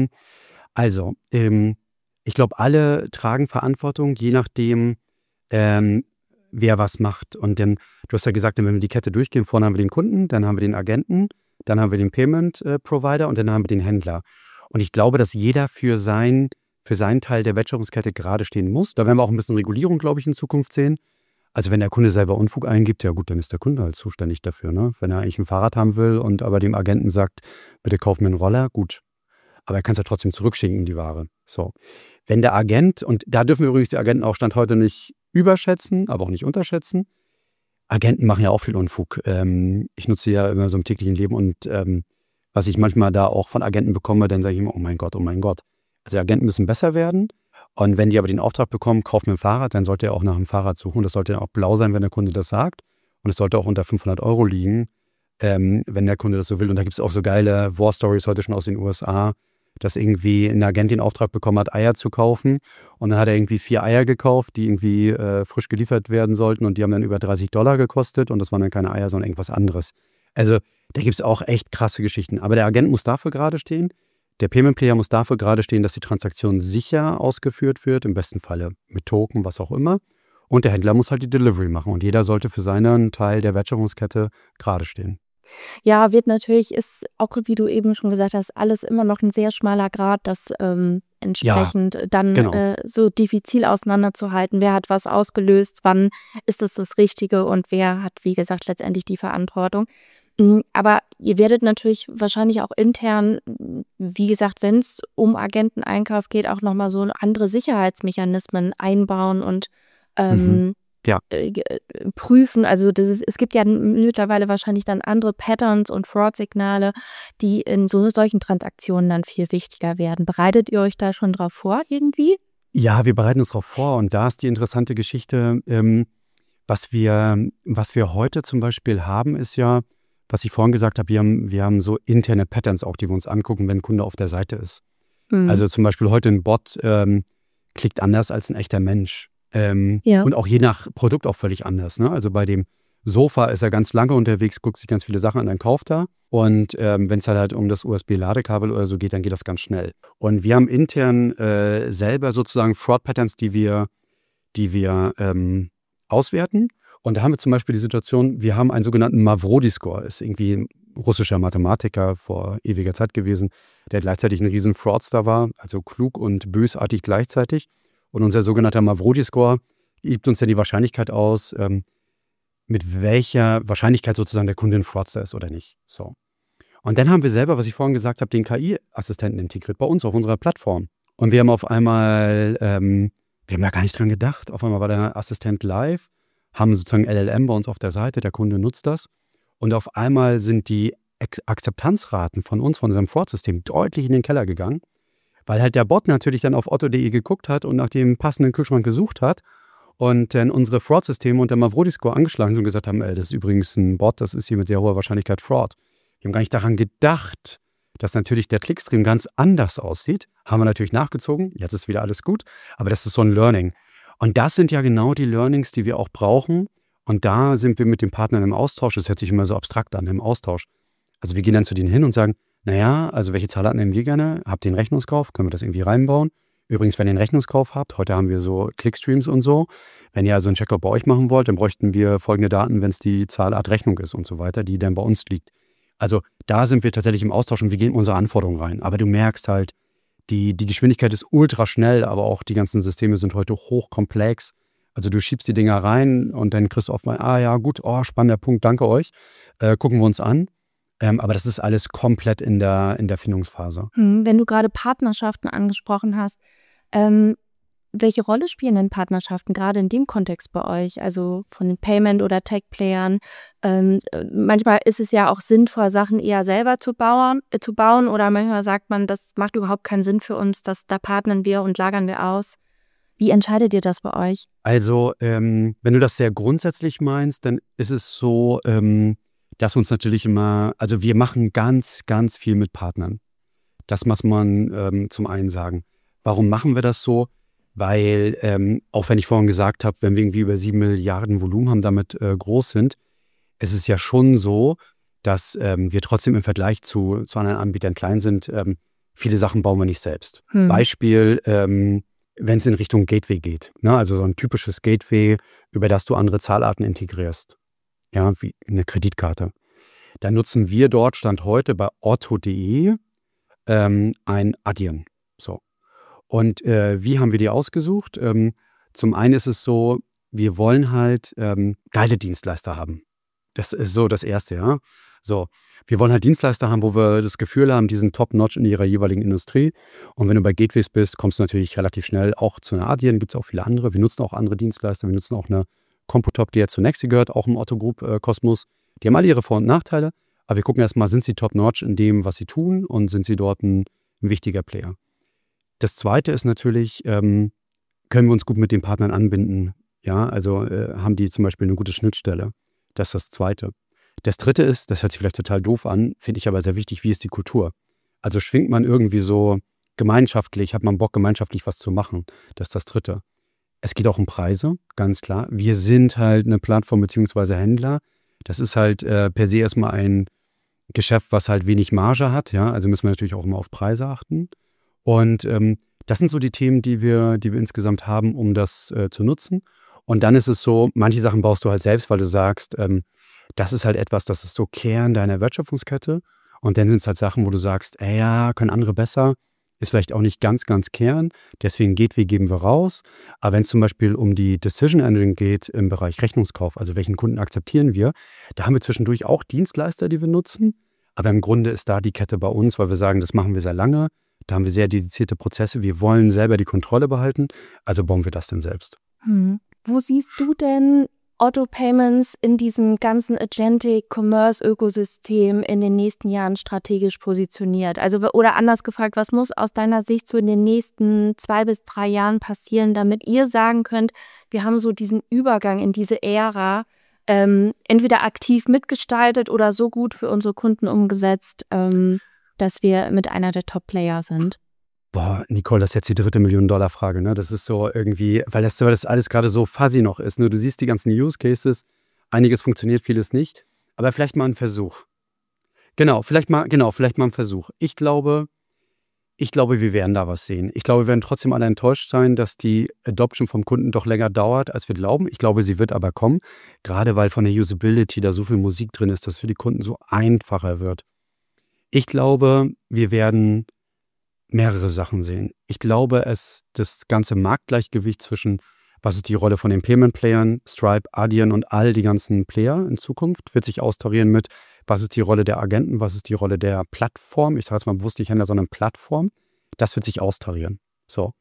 Ich glaube, alle tragen Verantwortung, je nachdem, wer was macht. Und dann, du hast ja gesagt, wenn wir die Kette durchgehen, vorne haben wir den Kunden, dann haben wir den Agenten, dann haben wir den Payment-Provider und dann haben wir den Händler. Und ich glaube, dass jeder für seinen Teil der Wertschöpfungskette gerade stehen muss. Da werden wir auch ein bisschen Regulierung, glaube ich, in Zukunft sehen. Also wenn der Kunde selber Unfug eingibt, ja gut, dann ist der Kunde halt zuständig dafür, ne? Wenn er eigentlich ein Fahrrad haben will und aber dem Agenten sagt, bitte kauf mir einen Roller, gut. Aber er kann es ja trotzdem zurückschicken, die Ware. So. Wenn der Agent, und da dürfen wir übrigens die Agenten auch Stand heute nicht überschätzen, aber auch nicht unterschätzen. Agenten machen ja auch viel Unfug. Ich nutze ja immer so im täglichen Leben und was ich manchmal da auch von Agenten bekomme, dann sage ich immer, oh mein Gott, oh mein Gott. Also Agenten müssen besser werden. Und wenn die aber den Auftrag bekommen, kauf mir ein Fahrrad, dann sollte er auch nach einem Fahrrad suchen. Das sollte auch blau sein, wenn der Kunde das sagt. Und es sollte auch unter 500 € liegen, wenn der Kunde das so will. Und da gibt es auch so geile War-Stories heute schon aus den USA, dass irgendwie ein Agent den Auftrag bekommen hat, Eier zu kaufen. Und dann hat er irgendwie 4 Eier gekauft, die irgendwie frisch geliefert werden sollten. Und die haben dann über $30 gekostet. Und das waren dann keine Eier, sondern irgendwas anderes. Also da gibt es auch echt krasse Geschichten. Aber der Agent muss dafür gerade stehen. Der Payment Player muss dafür gerade stehen, dass die Transaktion sicher ausgeführt wird, im besten Falle mit Token, was auch immer. Und der Händler muss halt die Delivery machen. Und jeder sollte für seinen Teil der Wertschöpfungskette gerade stehen. Ja, ist auch, wie du eben schon gesagt hast, alles immer noch ein sehr schmaler Grat, das entsprechend dann genau. So diffizil auseinanderzuhalten. Wer hat was ausgelöst, wann ist es das Richtige und wer hat, wie gesagt, letztendlich die Verantwortung. Aber ihr werdet natürlich wahrscheinlich auch intern, wie gesagt, wenn es um Agenteneinkauf geht, auch nochmal so andere Sicherheitsmechanismen einbauen und prüfen. Also es gibt ja mittlerweile wahrscheinlich dann andere Patterns und Fraud-Signale, die in solchen Transaktionen dann viel wichtiger werden. Bereitet ihr euch da schon drauf vor irgendwie? Ja, wir bereiten uns darauf vor. Und da ist die interessante Geschichte, was wir heute zum Beispiel haben, ist ja, was ich vorhin gesagt habe, wir haben so interne Patterns auch, die wir uns angucken, wenn ein Kunde auf der Seite ist. Also zum Beispiel heute ein Bot klickt anders als ein echter Mensch. Und auch je nach Produkt auch völlig anders. Ne? Also bei dem Sofa ist er ganz lange unterwegs, guckt sich ganz viele Sachen an, dann kauft er. Und wenn es halt um das USB-Ladekabel oder so geht, dann geht das ganz schnell. Und wir haben intern selber sozusagen Fraud-Patterns, die wir auswerten. Und da haben wir zum Beispiel die Situation, wir haben einen sogenannten Mavrodi-Score, ist irgendwie ein russischer Mathematiker vor ewiger Zeit gewesen, der gleichzeitig ein riesen Fraudster war, also klug und bösartig gleichzeitig. Und unser sogenannter Mavrodi-Score gibt uns ja die Wahrscheinlichkeit aus, mit welcher Wahrscheinlichkeit sozusagen der Kunde ein Fraudster ist oder nicht. So. Und dann haben wir selber, was ich vorhin gesagt habe, den KI-Assistenten integriert bei uns auf unserer Plattform. Und wir haben auf einmal, wir haben da gar nicht dran gedacht, auf einmal war der Assistent live, haben sozusagen LLM bei uns auf der Seite, der Kunde nutzt das. Und auf einmal sind die Akzeptanzraten von unserem Fraud-System deutlich in den Keller gegangen, weil halt der Bot natürlich dann auf otto.de geguckt hat und nach dem passenden Kühlschrank gesucht hat und dann unsere Fraud-Systeme und der Mavrodi-Score angeschlagen sind und gesagt haben, das ist übrigens ein Bot, das ist hier mit sehr hoher Wahrscheinlichkeit Fraud. Wir haben gar nicht daran gedacht, dass natürlich der Clickstream ganz anders aussieht. Haben wir natürlich nachgezogen, jetzt ist wieder alles gut, aber das ist so ein Learning. Und das sind ja genau die Learnings, die wir auch brauchen. Und da sind wir mit den Partnern im Austausch. Das hört sich immer so abstrakt an, im Austausch. Also wir gehen dann zu denen hin und sagen, naja, also welche Zahl nehmen wir gerne? Habt ihr einen Rechnungskauf? Können wir das irgendwie reinbauen? Übrigens, wenn ihr einen Rechnungskauf habt, heute haben wir so Clickstreams und so. Wenn ihr also einen Checkout bei euch machen wollt, dann bräuchten wir folgende Daten, wenn es die Zahlart Rechnung ist und so weiter, die dann bei uns liegt. Also da sind wir tatsächlich im Austausch und wir gehen in unsere Anforderungen rein. Aber du merkst halt, die Geschwindigkeit ist ultra schnell, aber auch die ganzen Systeme sind heute hochkomplex. Also du schiebst die Dinger rein und dann kriegst du oft mal, ja gut, spannender Punkt, danke euch. Gucken wir uns an. Aber das ist alles komplett in der Findungsphase. Wenn du gerade Partnerschaften angesprochen hast, welche Rolle spielen denn Partnerschaften gerade in dem Kontext bei euch? Also von den Payment- oder Tech-Playern. Manchmal ist es ja auch sinnvoll, Sachen eher selber zu bauen oder manchmal sagt man, das macht überhaupt keinen Sinn für uns, da partnern wir und lagern wir aus. Wie entscheidet ihr das bei euch? Also wenn du das sehr grundsätzlich meinst, dann ist es so, dass uns natürlich immer, also wir machen ganz, ganz viel mit Partnern. Das muss man zum einen sagen. Warum machen wir das so? Weil, auch wenn ich vorhin gesagt habe, wenn wir irgendwie über 7 Milliarden Volumen haben, damit groß sind, es ist ja schon so, dass wir trotzdem im Vergleich zu anderen Anbietern klein sind. Viele Sachen bauen wir nicht selbst. Beispiel, wenn es in Richtung Gateway geht. Ne? Also so ein typisches Gateway, über das du andere Zahlarten integrierst. Ja, wie eine Kreditkarte. Da nutzen wir dort, Stand heute, bei otto.de ein Adyen. So. Und wie haben wir die ausgesucht? Zum einen ist es so, wir wollen halt geile Dienstleister haben. Das ist so das Erste, ja. So, wir wollen halt Dienstleister haben, wo wir das Gefühl haben, die sind top-notch in ihrer jeweiligen Industrie. Und wenn du bei Gateways bist, kommst du natürlich relativ schnell auch zu einer Adyen. Gibt es auch viele andere. Wir nutzen auch andere Dienstleister. Wir nutzen auch eine Computop, die jetzt zu Nexi gehört, auch im Otto Group Kosmos. Die haben alle ihre Vor- und Nachteile. Aber wir gucken erstmal, sind sie top-notch in dem, was sie tun und sind sie dort ein wichtiger Player. Das Zweite ist natürlich, können wir uns gut mit den Partnern anbinden. Ja, also haben die zum Beispiel eine gute Schnittstelle. Das ist das Zweite. Das Dritte ist, das hört sich vielleicht total doof an, finde ich aber sehr wichtig, wie ist die Kultur? Also schwingt man irgendwie so gemeinschaftlich, hat man Bock, gemeinschaftlich was zu machen? Das ist das Dritte. Es geht auch um Preise, ganz klar. Wir sind halt eine Plattform bzw. Händler. Das ist halt per se erstmal ein Geschäft, was halt wenig Marge hat. Ja? Also müssen wir natürlich auch immer auf Preise achten. Und das sind so die Themen, die wir insgesamt haben, um das zu nutzen. Und dann ist es so, manche Sachen baust du halt selbst, weil du sagst, das ist halt etwas, das ist so Kern deiner Wertschöpfungskette. Und dann sind es halt Sachen, wo du sagst, ja, können andere besser, ist vielleicht auch nicht ganz, ganz Kern. Deswegen Gateway geben wir raus. Aber wenn es zum Beispiel um die Decision Engine geht im Bereich Rechnungskauf, also welchen Kunden akzeptieren wir, da haben wir zwischendurch auch Dienstleister, die wir nutzen. Aber im Grunde ist da die Kette bei uns, weil wir sagen, das machen wir sehr lange. Da haben wir sehr dedizierte Prozesse. Wir wollen selber die Kontrolle behalten. Also bauen wir das dann selbst. Wo siehst du denn Otto Payments in diesem ganzen Agentic-Commerce-Ökosystem in den nächsten Jahren strategisch positioniert? Also, oder anders gefragt, was muss aus deiner Sicht so in den nächsten 2 bis 3 Jahren passieren, damit ihr sagen könnt, wir haben so diesen Übergang in diese Ära entweder aktiv mitgestaltet oder so gut für unsere Kunden umgesetzt, dass wir mit einer der Top-Player sind? Boah, Nicole, das ist jetzt die 3. Million-Dollar-Frage, ne? Das ist so irgendwie, weil das alles gerade so fuzzy noch ist. Ne? Du siehst die ganzen Use Cases, einiges funktioniert, vieles nicht. Aber vielleicht mal ein Versuch. Vielleicht mal ein Versuch. Ich glaube, wir werden da was sehen. Ich glaube, wir werden trotzdem alle enttäuscht sein, dass die Adoption vom Kunden doch länger dauert, als wir glauben. Ich glaube, sie wird aber kommen. Gerade weil von der Usability da so viel Musik drin ist, dass es für die Kunden so einfacher wird. Ich glaube, wir werden mehrere Sachen sehen. Ich glaube, das ganze Marktgleichgewicht zwischen, was ist die Rolle von den Payment-Playern, Stripe, Adyen und all die ganzen Player in Zukunft, wird sich austarieren mit, was ist die Rolle der Agenten, was ist die Rolle der Plattform. Ich sage jetzt mal bewusst nicht Händler, sondern Plattform. Das wird sich austarieren. So.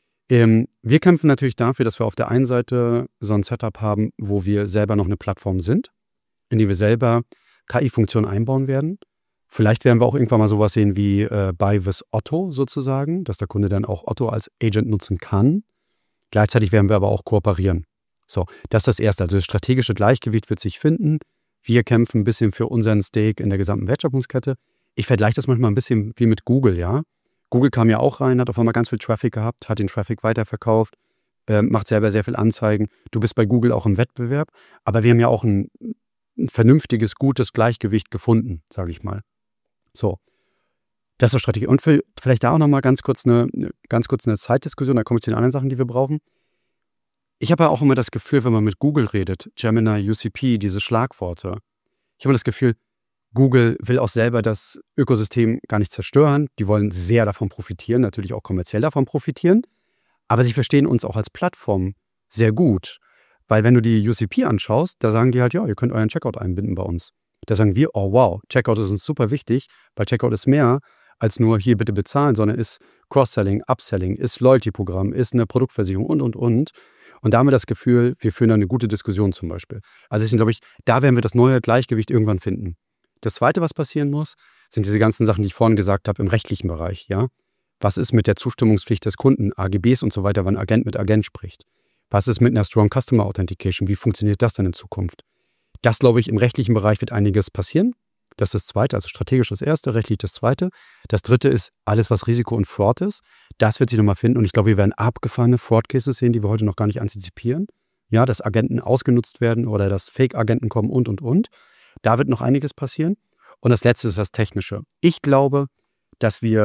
Wir kämpfen natürlich dafür, dass wir auf der einen Seite so ein Setup haben, wo wir selber noch eine Plattform sind, in die wir selber KI-Funktionen einbauen werden. Vielleicht werden wir auch irgendwann mal sowas sehen wie Buy with Otto sozusagen, dass der Kunde dann auch Otto als Agent nutzen kann. Gleichzeitig werden wir aber auch kooperieren. So, das ist das Erste. Also das strategische Gleichgewicht wird sich finden. Wir kämpfen ein bisschen für unseren Stake in der gesamten Wertschöpfungskette. Ich vergleiche das manchmal ein bisschen wie mit Google, ja. Google kam ja auch rein, hat auf einmal ganz viel Traffic gehabt, hat den Traffic weiterverkauft, macht selber sehr viel Anzeigen. Du bist bei Google auch im Wettbewerb, aber wir haben ja auch ein vernünftiges, gutes Gleichgewicht gefunden, sage ich mal. So, Das ist eine Strategie. Und vielleicht da auch nochmal ganz kurz eine Zeitdiskussion, dann komme ich zu den anderen Sachen, die wir brauchen. Ich habe ja auch immer das Gefühl, wenn man mit Google redet, Gemini, UCP, diese Schlagworte, ich habe das Gefühl, Google will auch selber das Ökosystem gar nicht zerstören. Die wollen sehr davon profitieren, natürlich auch kommerziell davon profitieren. Aber sie verstehen uns auch als Plattform sehr gut. Weil wenn du die UCP anschaust, da sagen die halt, ja, ihr könnt euren Checkout einbinden bei uns. Da sagen wir, oh wow, Checkout ist uns super wichtig, weil Checkout ist mehr als nur hier bitte bezahlen, sondern ist Cross-Selling, Upselling, ist Loyalty-Programm, ist eine Produktversicherung und. Und da haben wir das Gefühl, wir führen da eine gute Diskussion zum Beispiel. Also deswegen glaube ich, da werden wir das neue Gleichgewicht irgendwann finden. Das Zweite, was passieren muss, sind diese ganzen Sachen, die ich vorhin gesagt habe, im rechtlichen Bereich. Ja? Was ist mit der Zustimmungspflicht des Kunden, AGBs und so weiter, wenn Agent mit Agent spricht? Was ist mit einer Strong Customer Authentication? Wie funktioniert das dann in Zukunft? Das, glaube ich, im rechtlichen Bereich wird einiges passieren. Das ist das Zweite, also strategisch das Erste, rechtlich das Zweite. Das Dritte ist alles, was Risiko und Fraud ist. Das wird sich nochmal finden und ich glaube, wir werden abgefahrene Fraud-Cases sehen, die wir heute noch gar nicht antizipieren. Ja, dass Agenten ausgenutzt werden oder dass Fake-Agenten kommen und. Da wird noch einiges passieren. Und das Letzte ist das Technische. Ich glaube, dass wir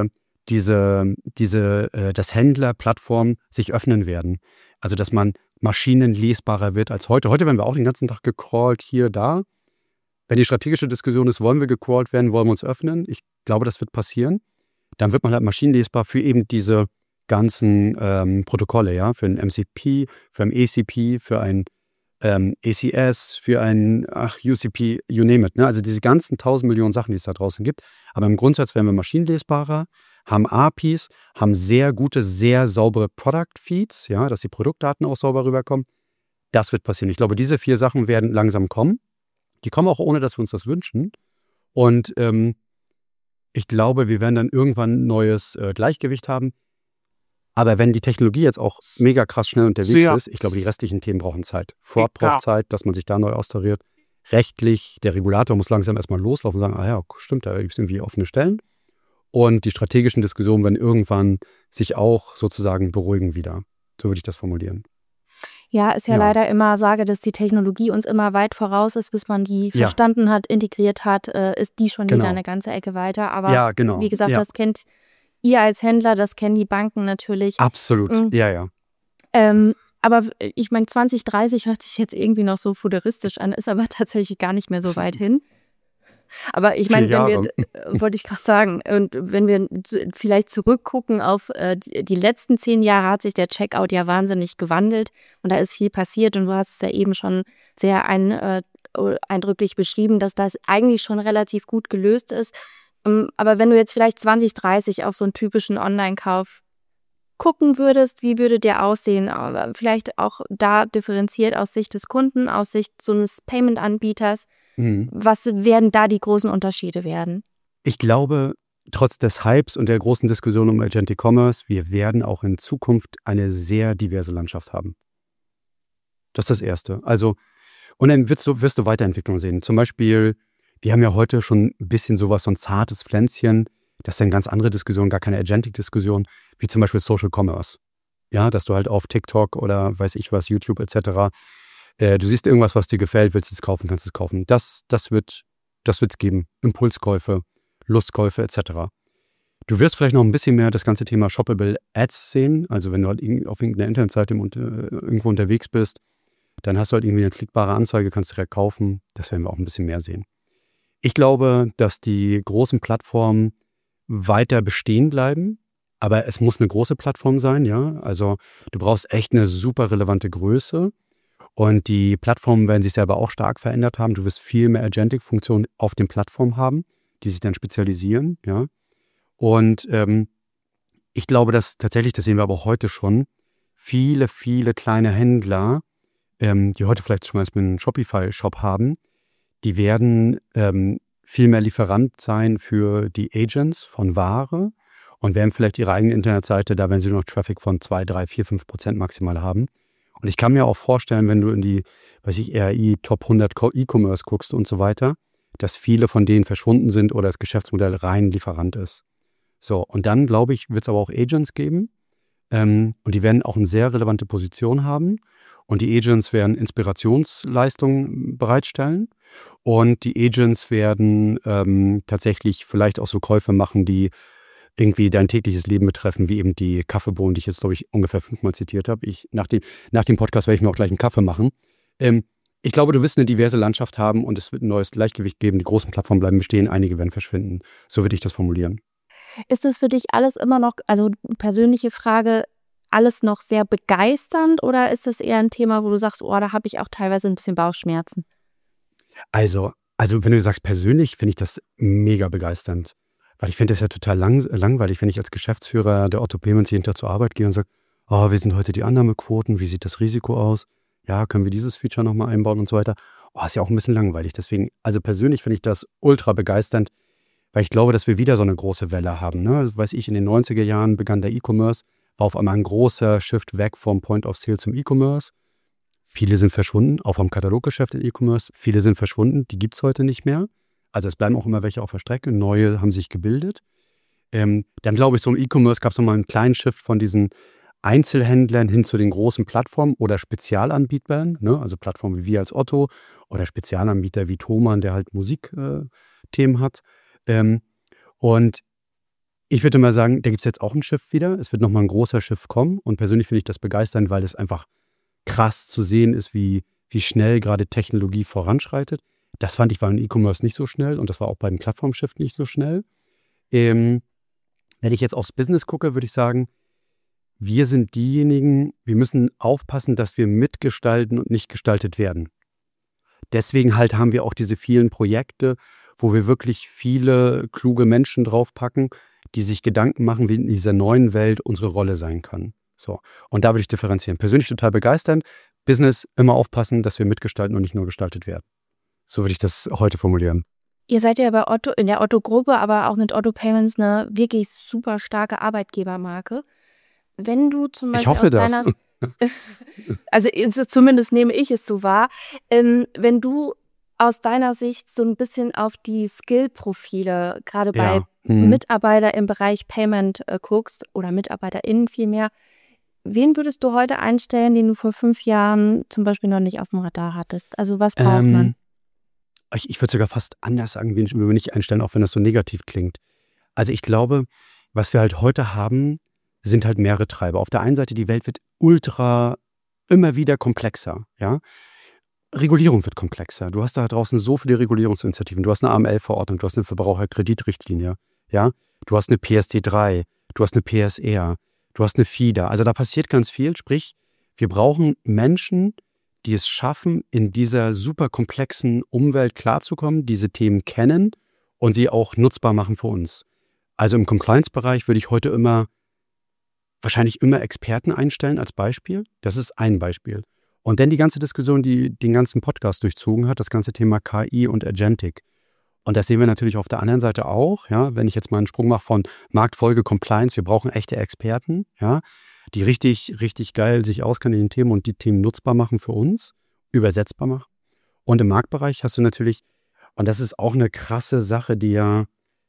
dass Händlerplattformen sich öffnen werden. Also, dass man maschinenlesbarer wird als heute. Heute werden wir auch den ganzen Tag gecrawlt, hier, da. Wenn die strategische Diskussion ist, wollen wir gecrawlt werden, wollen wir uns öffnen? Ich glaube, das wird passieren. Dann wird man halt maschinenlesbar für eben diese ganzen Protokolle, ja, für ein MCP, für ein ACP, für ein ACS, für ein UCP, you name it. Ne? Also diese ganzen 1000 Millionen Sachen, die es da draußen gibt. Aber im Grundsatz werden wir maschinenlesbarer, haben APIs, haben sehr gute, sehr saubere Product Feeds, ja, dass die Produktdaten auch sauber rüberkommen. Das wird passieren. Ich glaube, diese 4 Sachen werden langsam kommen. Die kommen auch ohne, dass wir uns das wünschen. Und ich glaube, wir werden dann irgendwann ein neues Gleichgewicht haben. Aber wenn die Technologie jetzt auch mega krass schnell unterwegs ist, ich glaube, die restlichen Themen brauchen Zeit. Fraud braucht Zeit, dass man sich da neu austariert. Rechtlich, der Regulator muss langsam erstmal loslaufen und sagen, ja, stimmt, da gibt es irgendwie offene Stellen. Und die strategischen Diskussionen werden irgendwann sich auch sozusagen beruhigen wieder. So würde ich das formulieren. Ja, ist ja leider immer Sage, dass die Technologie uns immer weit voraus ist, bis man die verstanden hat, integriert hat, ist die schon wieder eine ganze Ecke weiter. Aber wie gesagt, das kennt ihr als Händler, das kennen die Banken natürlich. Absolut, ja. Aber ich meine, 2030 hört sich jetzt irgendwie noch so futuristisch an, ist aber tatsächlich gar nicht mehr so weit hin. Aber ich meine, wollte ich gerade sagen, und wenn wir vielleicht zurückgucken auf die letzten 10 Jahre, hat sich der Checkout ja wahnsinnig gewandelt und da ist viel passiert und du hast es ja eben schon sehr eindrücklich beschrieben, dass das eigentlich schon relativ gut gelöst ist. Aber wenn du jetzt vielleicht 2030 auf so einen typischen Online-Kauf gucken würdest, wie würde der aussehen? Vielleicht auch da differenziert aus Sicht des Kunden, aus Sicht so eines Payment-Anbieters. Was werden da die großen Unterschiede werden? Ich glaube, trotz des Hypes und der großen Diskussion um Agentic Commerce, wir werden auch in Zukunft eine sehr diverse Landschaft haben. Das ist das Erste. Also, und dann wirst du Weiterentwicklung sehen. Zum Beispiel, wir haben ja heute schon ein bisschen sowas, so ein zartes Pflänzchen. Das ist eine ganz andere Diskussion, gar keine Agentic-Diskussion, wie zum Beispiel Social Commerce. Ja, dass du halt auf TikTok oder weiß ich was, YouTube etc., du siehst irgendwas, was dir gefällt, willst es kaufen, kannst es kaufen. Das wird's geben. Impulskäufe, Lustkäufe etc. Du wirst vielleicht noch ein bisschen mehr das ganze Thema Shoppable Ads sehen. Also wenn du halt auf irgendeiner Internetseite irgendwo unterwegs bist, dann hast du halt irgendwie eine klickbare Anzeige, kannst direkt kaufen. Das werden wir auch ein bisschen mehr sehen. Ich glaube, dass die großen Plattformen weiter bestehen bleiben, aber es muss eine große Plattform sein, ja. Also du brauchst echt eine super relevante Größe. Und die Plattformen werden sich selber auch stark verändert haben. Du wirst viel mehr Agentic-Funktionen auf den Plattformen haben, die sich dann spezialisieren, ja. Und ich glaube, dass tatsächlich, das sehen wir aber auch heute schon, viele, viele kleine Händler, die heute vielleicht zum Beispiel einen Shopify-Shop haben, die werden viel mehr Lieferant sein für die Agents von Ware und werden vielleicht ihre eigene Internetseite, da werden sie nur noch Traffic von 2, 3, 4, 5% maximal haben. Und ich kann mir auch vorstellen, wenn du in die, RI Top 100 E-Commerce guckst und so weiter, dass viele von denen verschwunden sind oder das Geschäftsmodell rein Lieferant ist. So, und dann, glaube ich, wird es aber auch Agents geben und die werden auch eine sehr relevante Position haben und die Agents werden Inspirationsleistungen bereitstellen und die Agents werden tatsächlich vielleicht auch so Käufe machen, die irgendwie dein tägliches Leben betreffen, wie eben die Kaffeebohnen, die ich jetzt, glaube ich, ungefähr 5-mal zitiert habe. Nach dem Podcast werde ich mir auch gleich einen Kaffee machen. Ich glaube, du wirst eine diverse Landschaft haben und es wird ein neues Gleichgewicht geben. Die großen Plattformen bleiben bestehen, einige werden verschwinden. So würde ich das formulieren. Ist es für dich alles immer noch, also persönliche Frage, alles noch sehr begeisternd oder ist das eher ein Thema, wo du sagst, oh, da habe ich auch teilweise ein bisschen Bauchschmerzen? Also wenn du sagst persönlich, finde ich das mega begeisternd. Weil ich finde das ja total langweilig, wenn ich als Geschäftsführer der Otto Payments jeden Tag zur Arbeit gehe und sage, oh, wie sind heute die Annahmequoten, wie sieht das Risiko aus? Ja, können wir dieses Feature nochmal einbauen und so weiter? Oh, ist ja auch ein bisschen langweilig. Deswegen, also persönlich finde ich das ultra begeisternd, weil ich glaube, dass wir wieder so eine große Welle haben. Ne? Also, weiß ich, in den 90er Jahren begann der E-Commerce, war auf einmal ein großer Shift weg vom Point of Sale zum E-Commerce. Viele sind verschwunden, auch vom Kataloggeschäft in E-Commerce. Viele sind verschwunden, die gibt es heute nicht mehr. Also es bleiben auch immer welche auf der Strecke, neue haben sich gebildet. Dann glaube ich, so im E-Commerce gab es nochmal einen kleinen Shift von diesen Einzelhändlern hin zu den großen Plattformen oder Spezialanbietern, ne? Also Plattformen wie wir als Otto oder Spezialanbieter wie Thomann, der halt Musikthemen hat. Und ich würde mal sagen, da gibt es jetzt auch einen Shift wieder. Es wird nochmal ein großer Shift kommen und persönlich finde ich das begeisternd, weil es einfach krass zu sehen ist, wie schnell gerade Technologie voranschreitet. Das fand ich war im E-Commerce nicht so schnell und das war auch beim Plattform-Shift nicht so schnell. Wenn ich jetzt aufs Business gucke, würde ich sagen, wir sind diejenigen, wir müssen aufpassen, dass wir mitgestalten und nicht gestaltet werden. Deswegen halt haben wir auch diese vielen Projekte, wo wir wirklich viele kluge Menschen draufpacken, die sich Gedanken machen, wie in dieser neuen Welt unsere Rolle sein kann. So. Und da würde ich differenzieren. Persönlich total begeisternd. Business immer aufpassen, dass wir mitgestalten und nicht nur gestaltet werden. So würde ich das heute formulieren. Ihr seid ja bei Otto, in der Otto-Gruppe, aber auch mit Otto Payments eine wirklich super starke Arbeitgebermarke. Wenn du zum Beispiel ich hoffe das. Also zumindest nehme ich es so wahr, wenn du aus deiner Sicht so ein bisschen auf die Skill-Profile, gerade bei Mitarbeiter im Bereich Payment guckst oder MitarbeiterInnen vielmehr, wen würdest du heute einstellen, den du vor 5 Jahren zum Beispiel noch nicht auf dem Radar hattest? Also was braucht man? Ich würde sogar fast anders sagen, wen wir nicht einstellen, auch wenn das so negativ klingt. Also ich glaube, was wir halt heute haben, sind halt mehrere Treiber. Auf der einen Seite, die Welt wird immer wieder komplexer. Ja? Regulierung wird komplexer. Du hast da draußen so viele Regulierungsinitiativen. Du hast eine AML-Verordnung, du hast eine Verbraucherkreditrichtlinie, ja? Du hast eine PSD3, du hast eine PSR, du hast eine FIDA. Also da passiert ganz viel. Sprich, wir brauchen Menschen, die es schaffen, in dieser super komplexen Umwelt klarzukommen, diese Themen kennen und sie auch nutzbar machen für uns. Also im Compliance-Bereich würde ich heute wahrscheinlich immer Experten einstellen als Beispiel. Das ist ein Beispiel. Und dann die ganze Diskussion, die den ganzen Podcast durchzogen hat, das ganze Thema KI und Agentic. Und das sehen wir natürlich auf der anderen Seite auch, ja, wenn ich jetzt mal einen Sprung mache von Marktfolge, Compliance, wir brauchen echte Experten, ja, die richtig, richtig geil sich auskennen in den Themen und die Themen nutzbar machen für uns, übersetzbar machen. Und im Marktbereich hast du natürlich, und das ist auch eine krasse Sache, die ja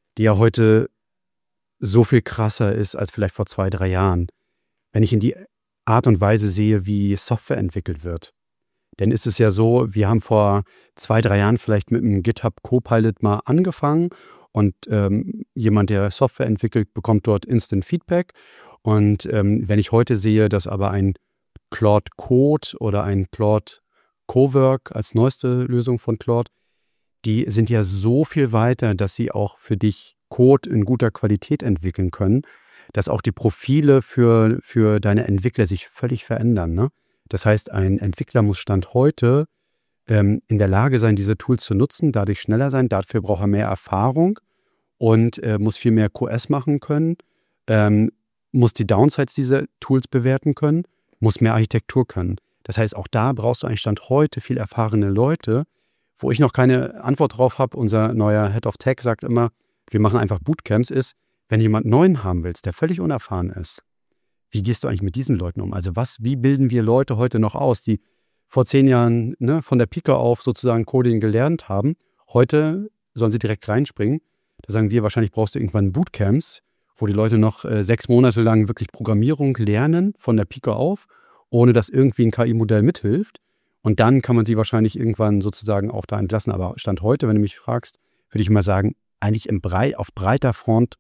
heute so viel krasser ist als vielleicht vor 2, 3 Jahren. Wenn ich in die Art und Weise sehe, wie Software entwickelt wird, dann ist es ja so, wir haben vor 2, 3 Jahren vielleicht mit einem GitHub Copilot mal angefangen und jemand, der Software entwickelt, bekommt dort Instant Feedback. Und wenn ich heute sehe, dass aber ein Claude Code oder ein Claude Cowork als neueste Lösung von Claude, die sind ja so viel weiter, dass sie auch für dich Code in guter Qualität entwickeln können, dass auch die Profile für deine Entwickler sich völlig verändern. Ne? Das heißt, ein Entwickler muss Stand heute in der Lage sein, diese Tools zu nutzen, dadurch schneller sein, dafür braucht er mehr Erfahrung und muss viel mehr QS machen können, muss die Downsides dieser Tools bewerten können, muss mehr Architektur können. Das heißt, auch da brauchst du eigentlich Stand heute viel erfahrene Leute, wo ich noch keine Antwort drauf habe. Unser neuer Head of Tech sagt immer, wir machen einfach Bootcamps, ist, wenn jemand Neuen haben willst, der völlig unerfahren ist, wie gehst du eigentlich mit diesen Leuten um? Also wie bilden wir Leute heute noch aus, die vor 10 Jahren von der Pike auf sozusagen Coding gelernt haben? Heute sollen sie direkt reinspringen. Da sagen wir, wahrscheinlich brauchst du irgendwann Bootcamps, wo die Leute noch 6 Monate lang wirklich Programmierung lernen, von der Pike auf, ohne dass irgendwie ein KI-Modell mithilft. Und dann kann man sie wahrscheinlich irgendwann sozusagen auch da entlassen. Aber Stand heute, wenn du mich fragst, würde ich mal sagen, eigentlich auf breiter Front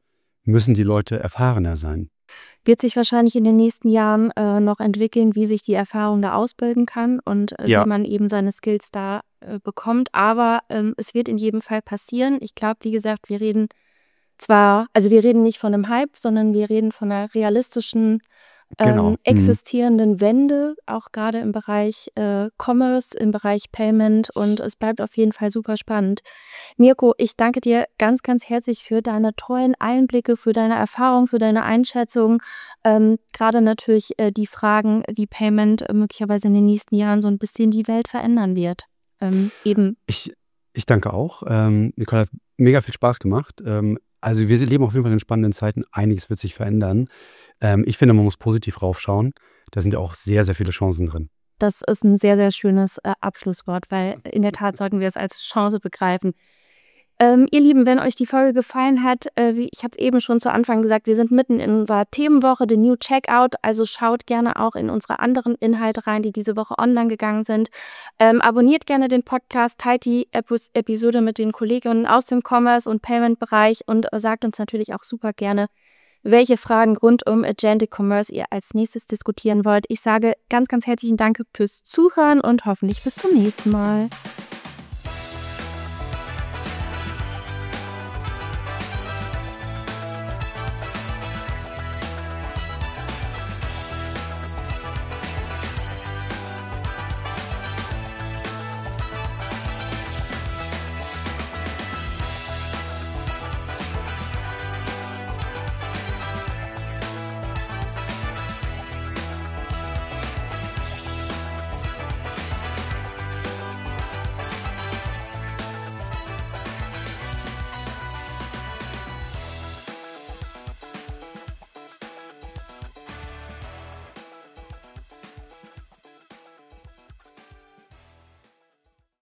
müssen die Leute erfahrener sein. Wird sich wahrscheinlich in den nächsten Jahren noch entwickeln, wie sich die Erfahrung da ausbilden kann und Ja. wie man eben seine Skills da bekommt. Aber es wird in jedem Fall passieren. Ich glaube, wie gesagt, wir reden nicht von einem Hype, sondern wir reden von einer realistischen, Genau. existierenden Wende, auch gerade im Bereich Commerce, im Bereich Payment, und es bleibt auf jeden Fall super spannend. Mirko, ich danke dir ganz, ganz herzlich für deine tollen Einblicke, für deine Erfahrung, für deine Einschätzung. Gerade natürlich die Fragen, wie Payment möglicherweise in den nächsten Jahren so ein bisschen die Welt verändern wird. Ich danke auch. Nicole, hat mega viel Spaß gemacht. Also wir leben auf jeden Fall in spannenden Zeiten. Einiges wird sich verändern. Ich finde, man muss positiv raufschauen. Da sind ja auch sehr, sehr viele Chancen drin. Das ist ein sehr, sehr schönes Abschlusswort, weil in der Tat sollten wir es als Chance begreifen. Ihr Lieben, wenn euch die Folge gefallen hat, ich habe es eben schon zu Anfang gesagt, wir sind mitten in unserer Themenwoche, The New Checkout, also schaut gerne auch in unsere anderen Inhalte rein, die diese Woche online gegangen sind. Abonniert gerne den Podcast, teilt die Episode mit den Kolleginnen aus dem Commerce- und Payment-Bereich und sagt uns natürlich auch super gerne, welche Fragen rund um Agentic Commerce ihr als nächstes diskutieren wollt. Ich sage ganz, ganz herzlichen Dank fürs Zuhören und hoffentlich bis zum nächsten Mal.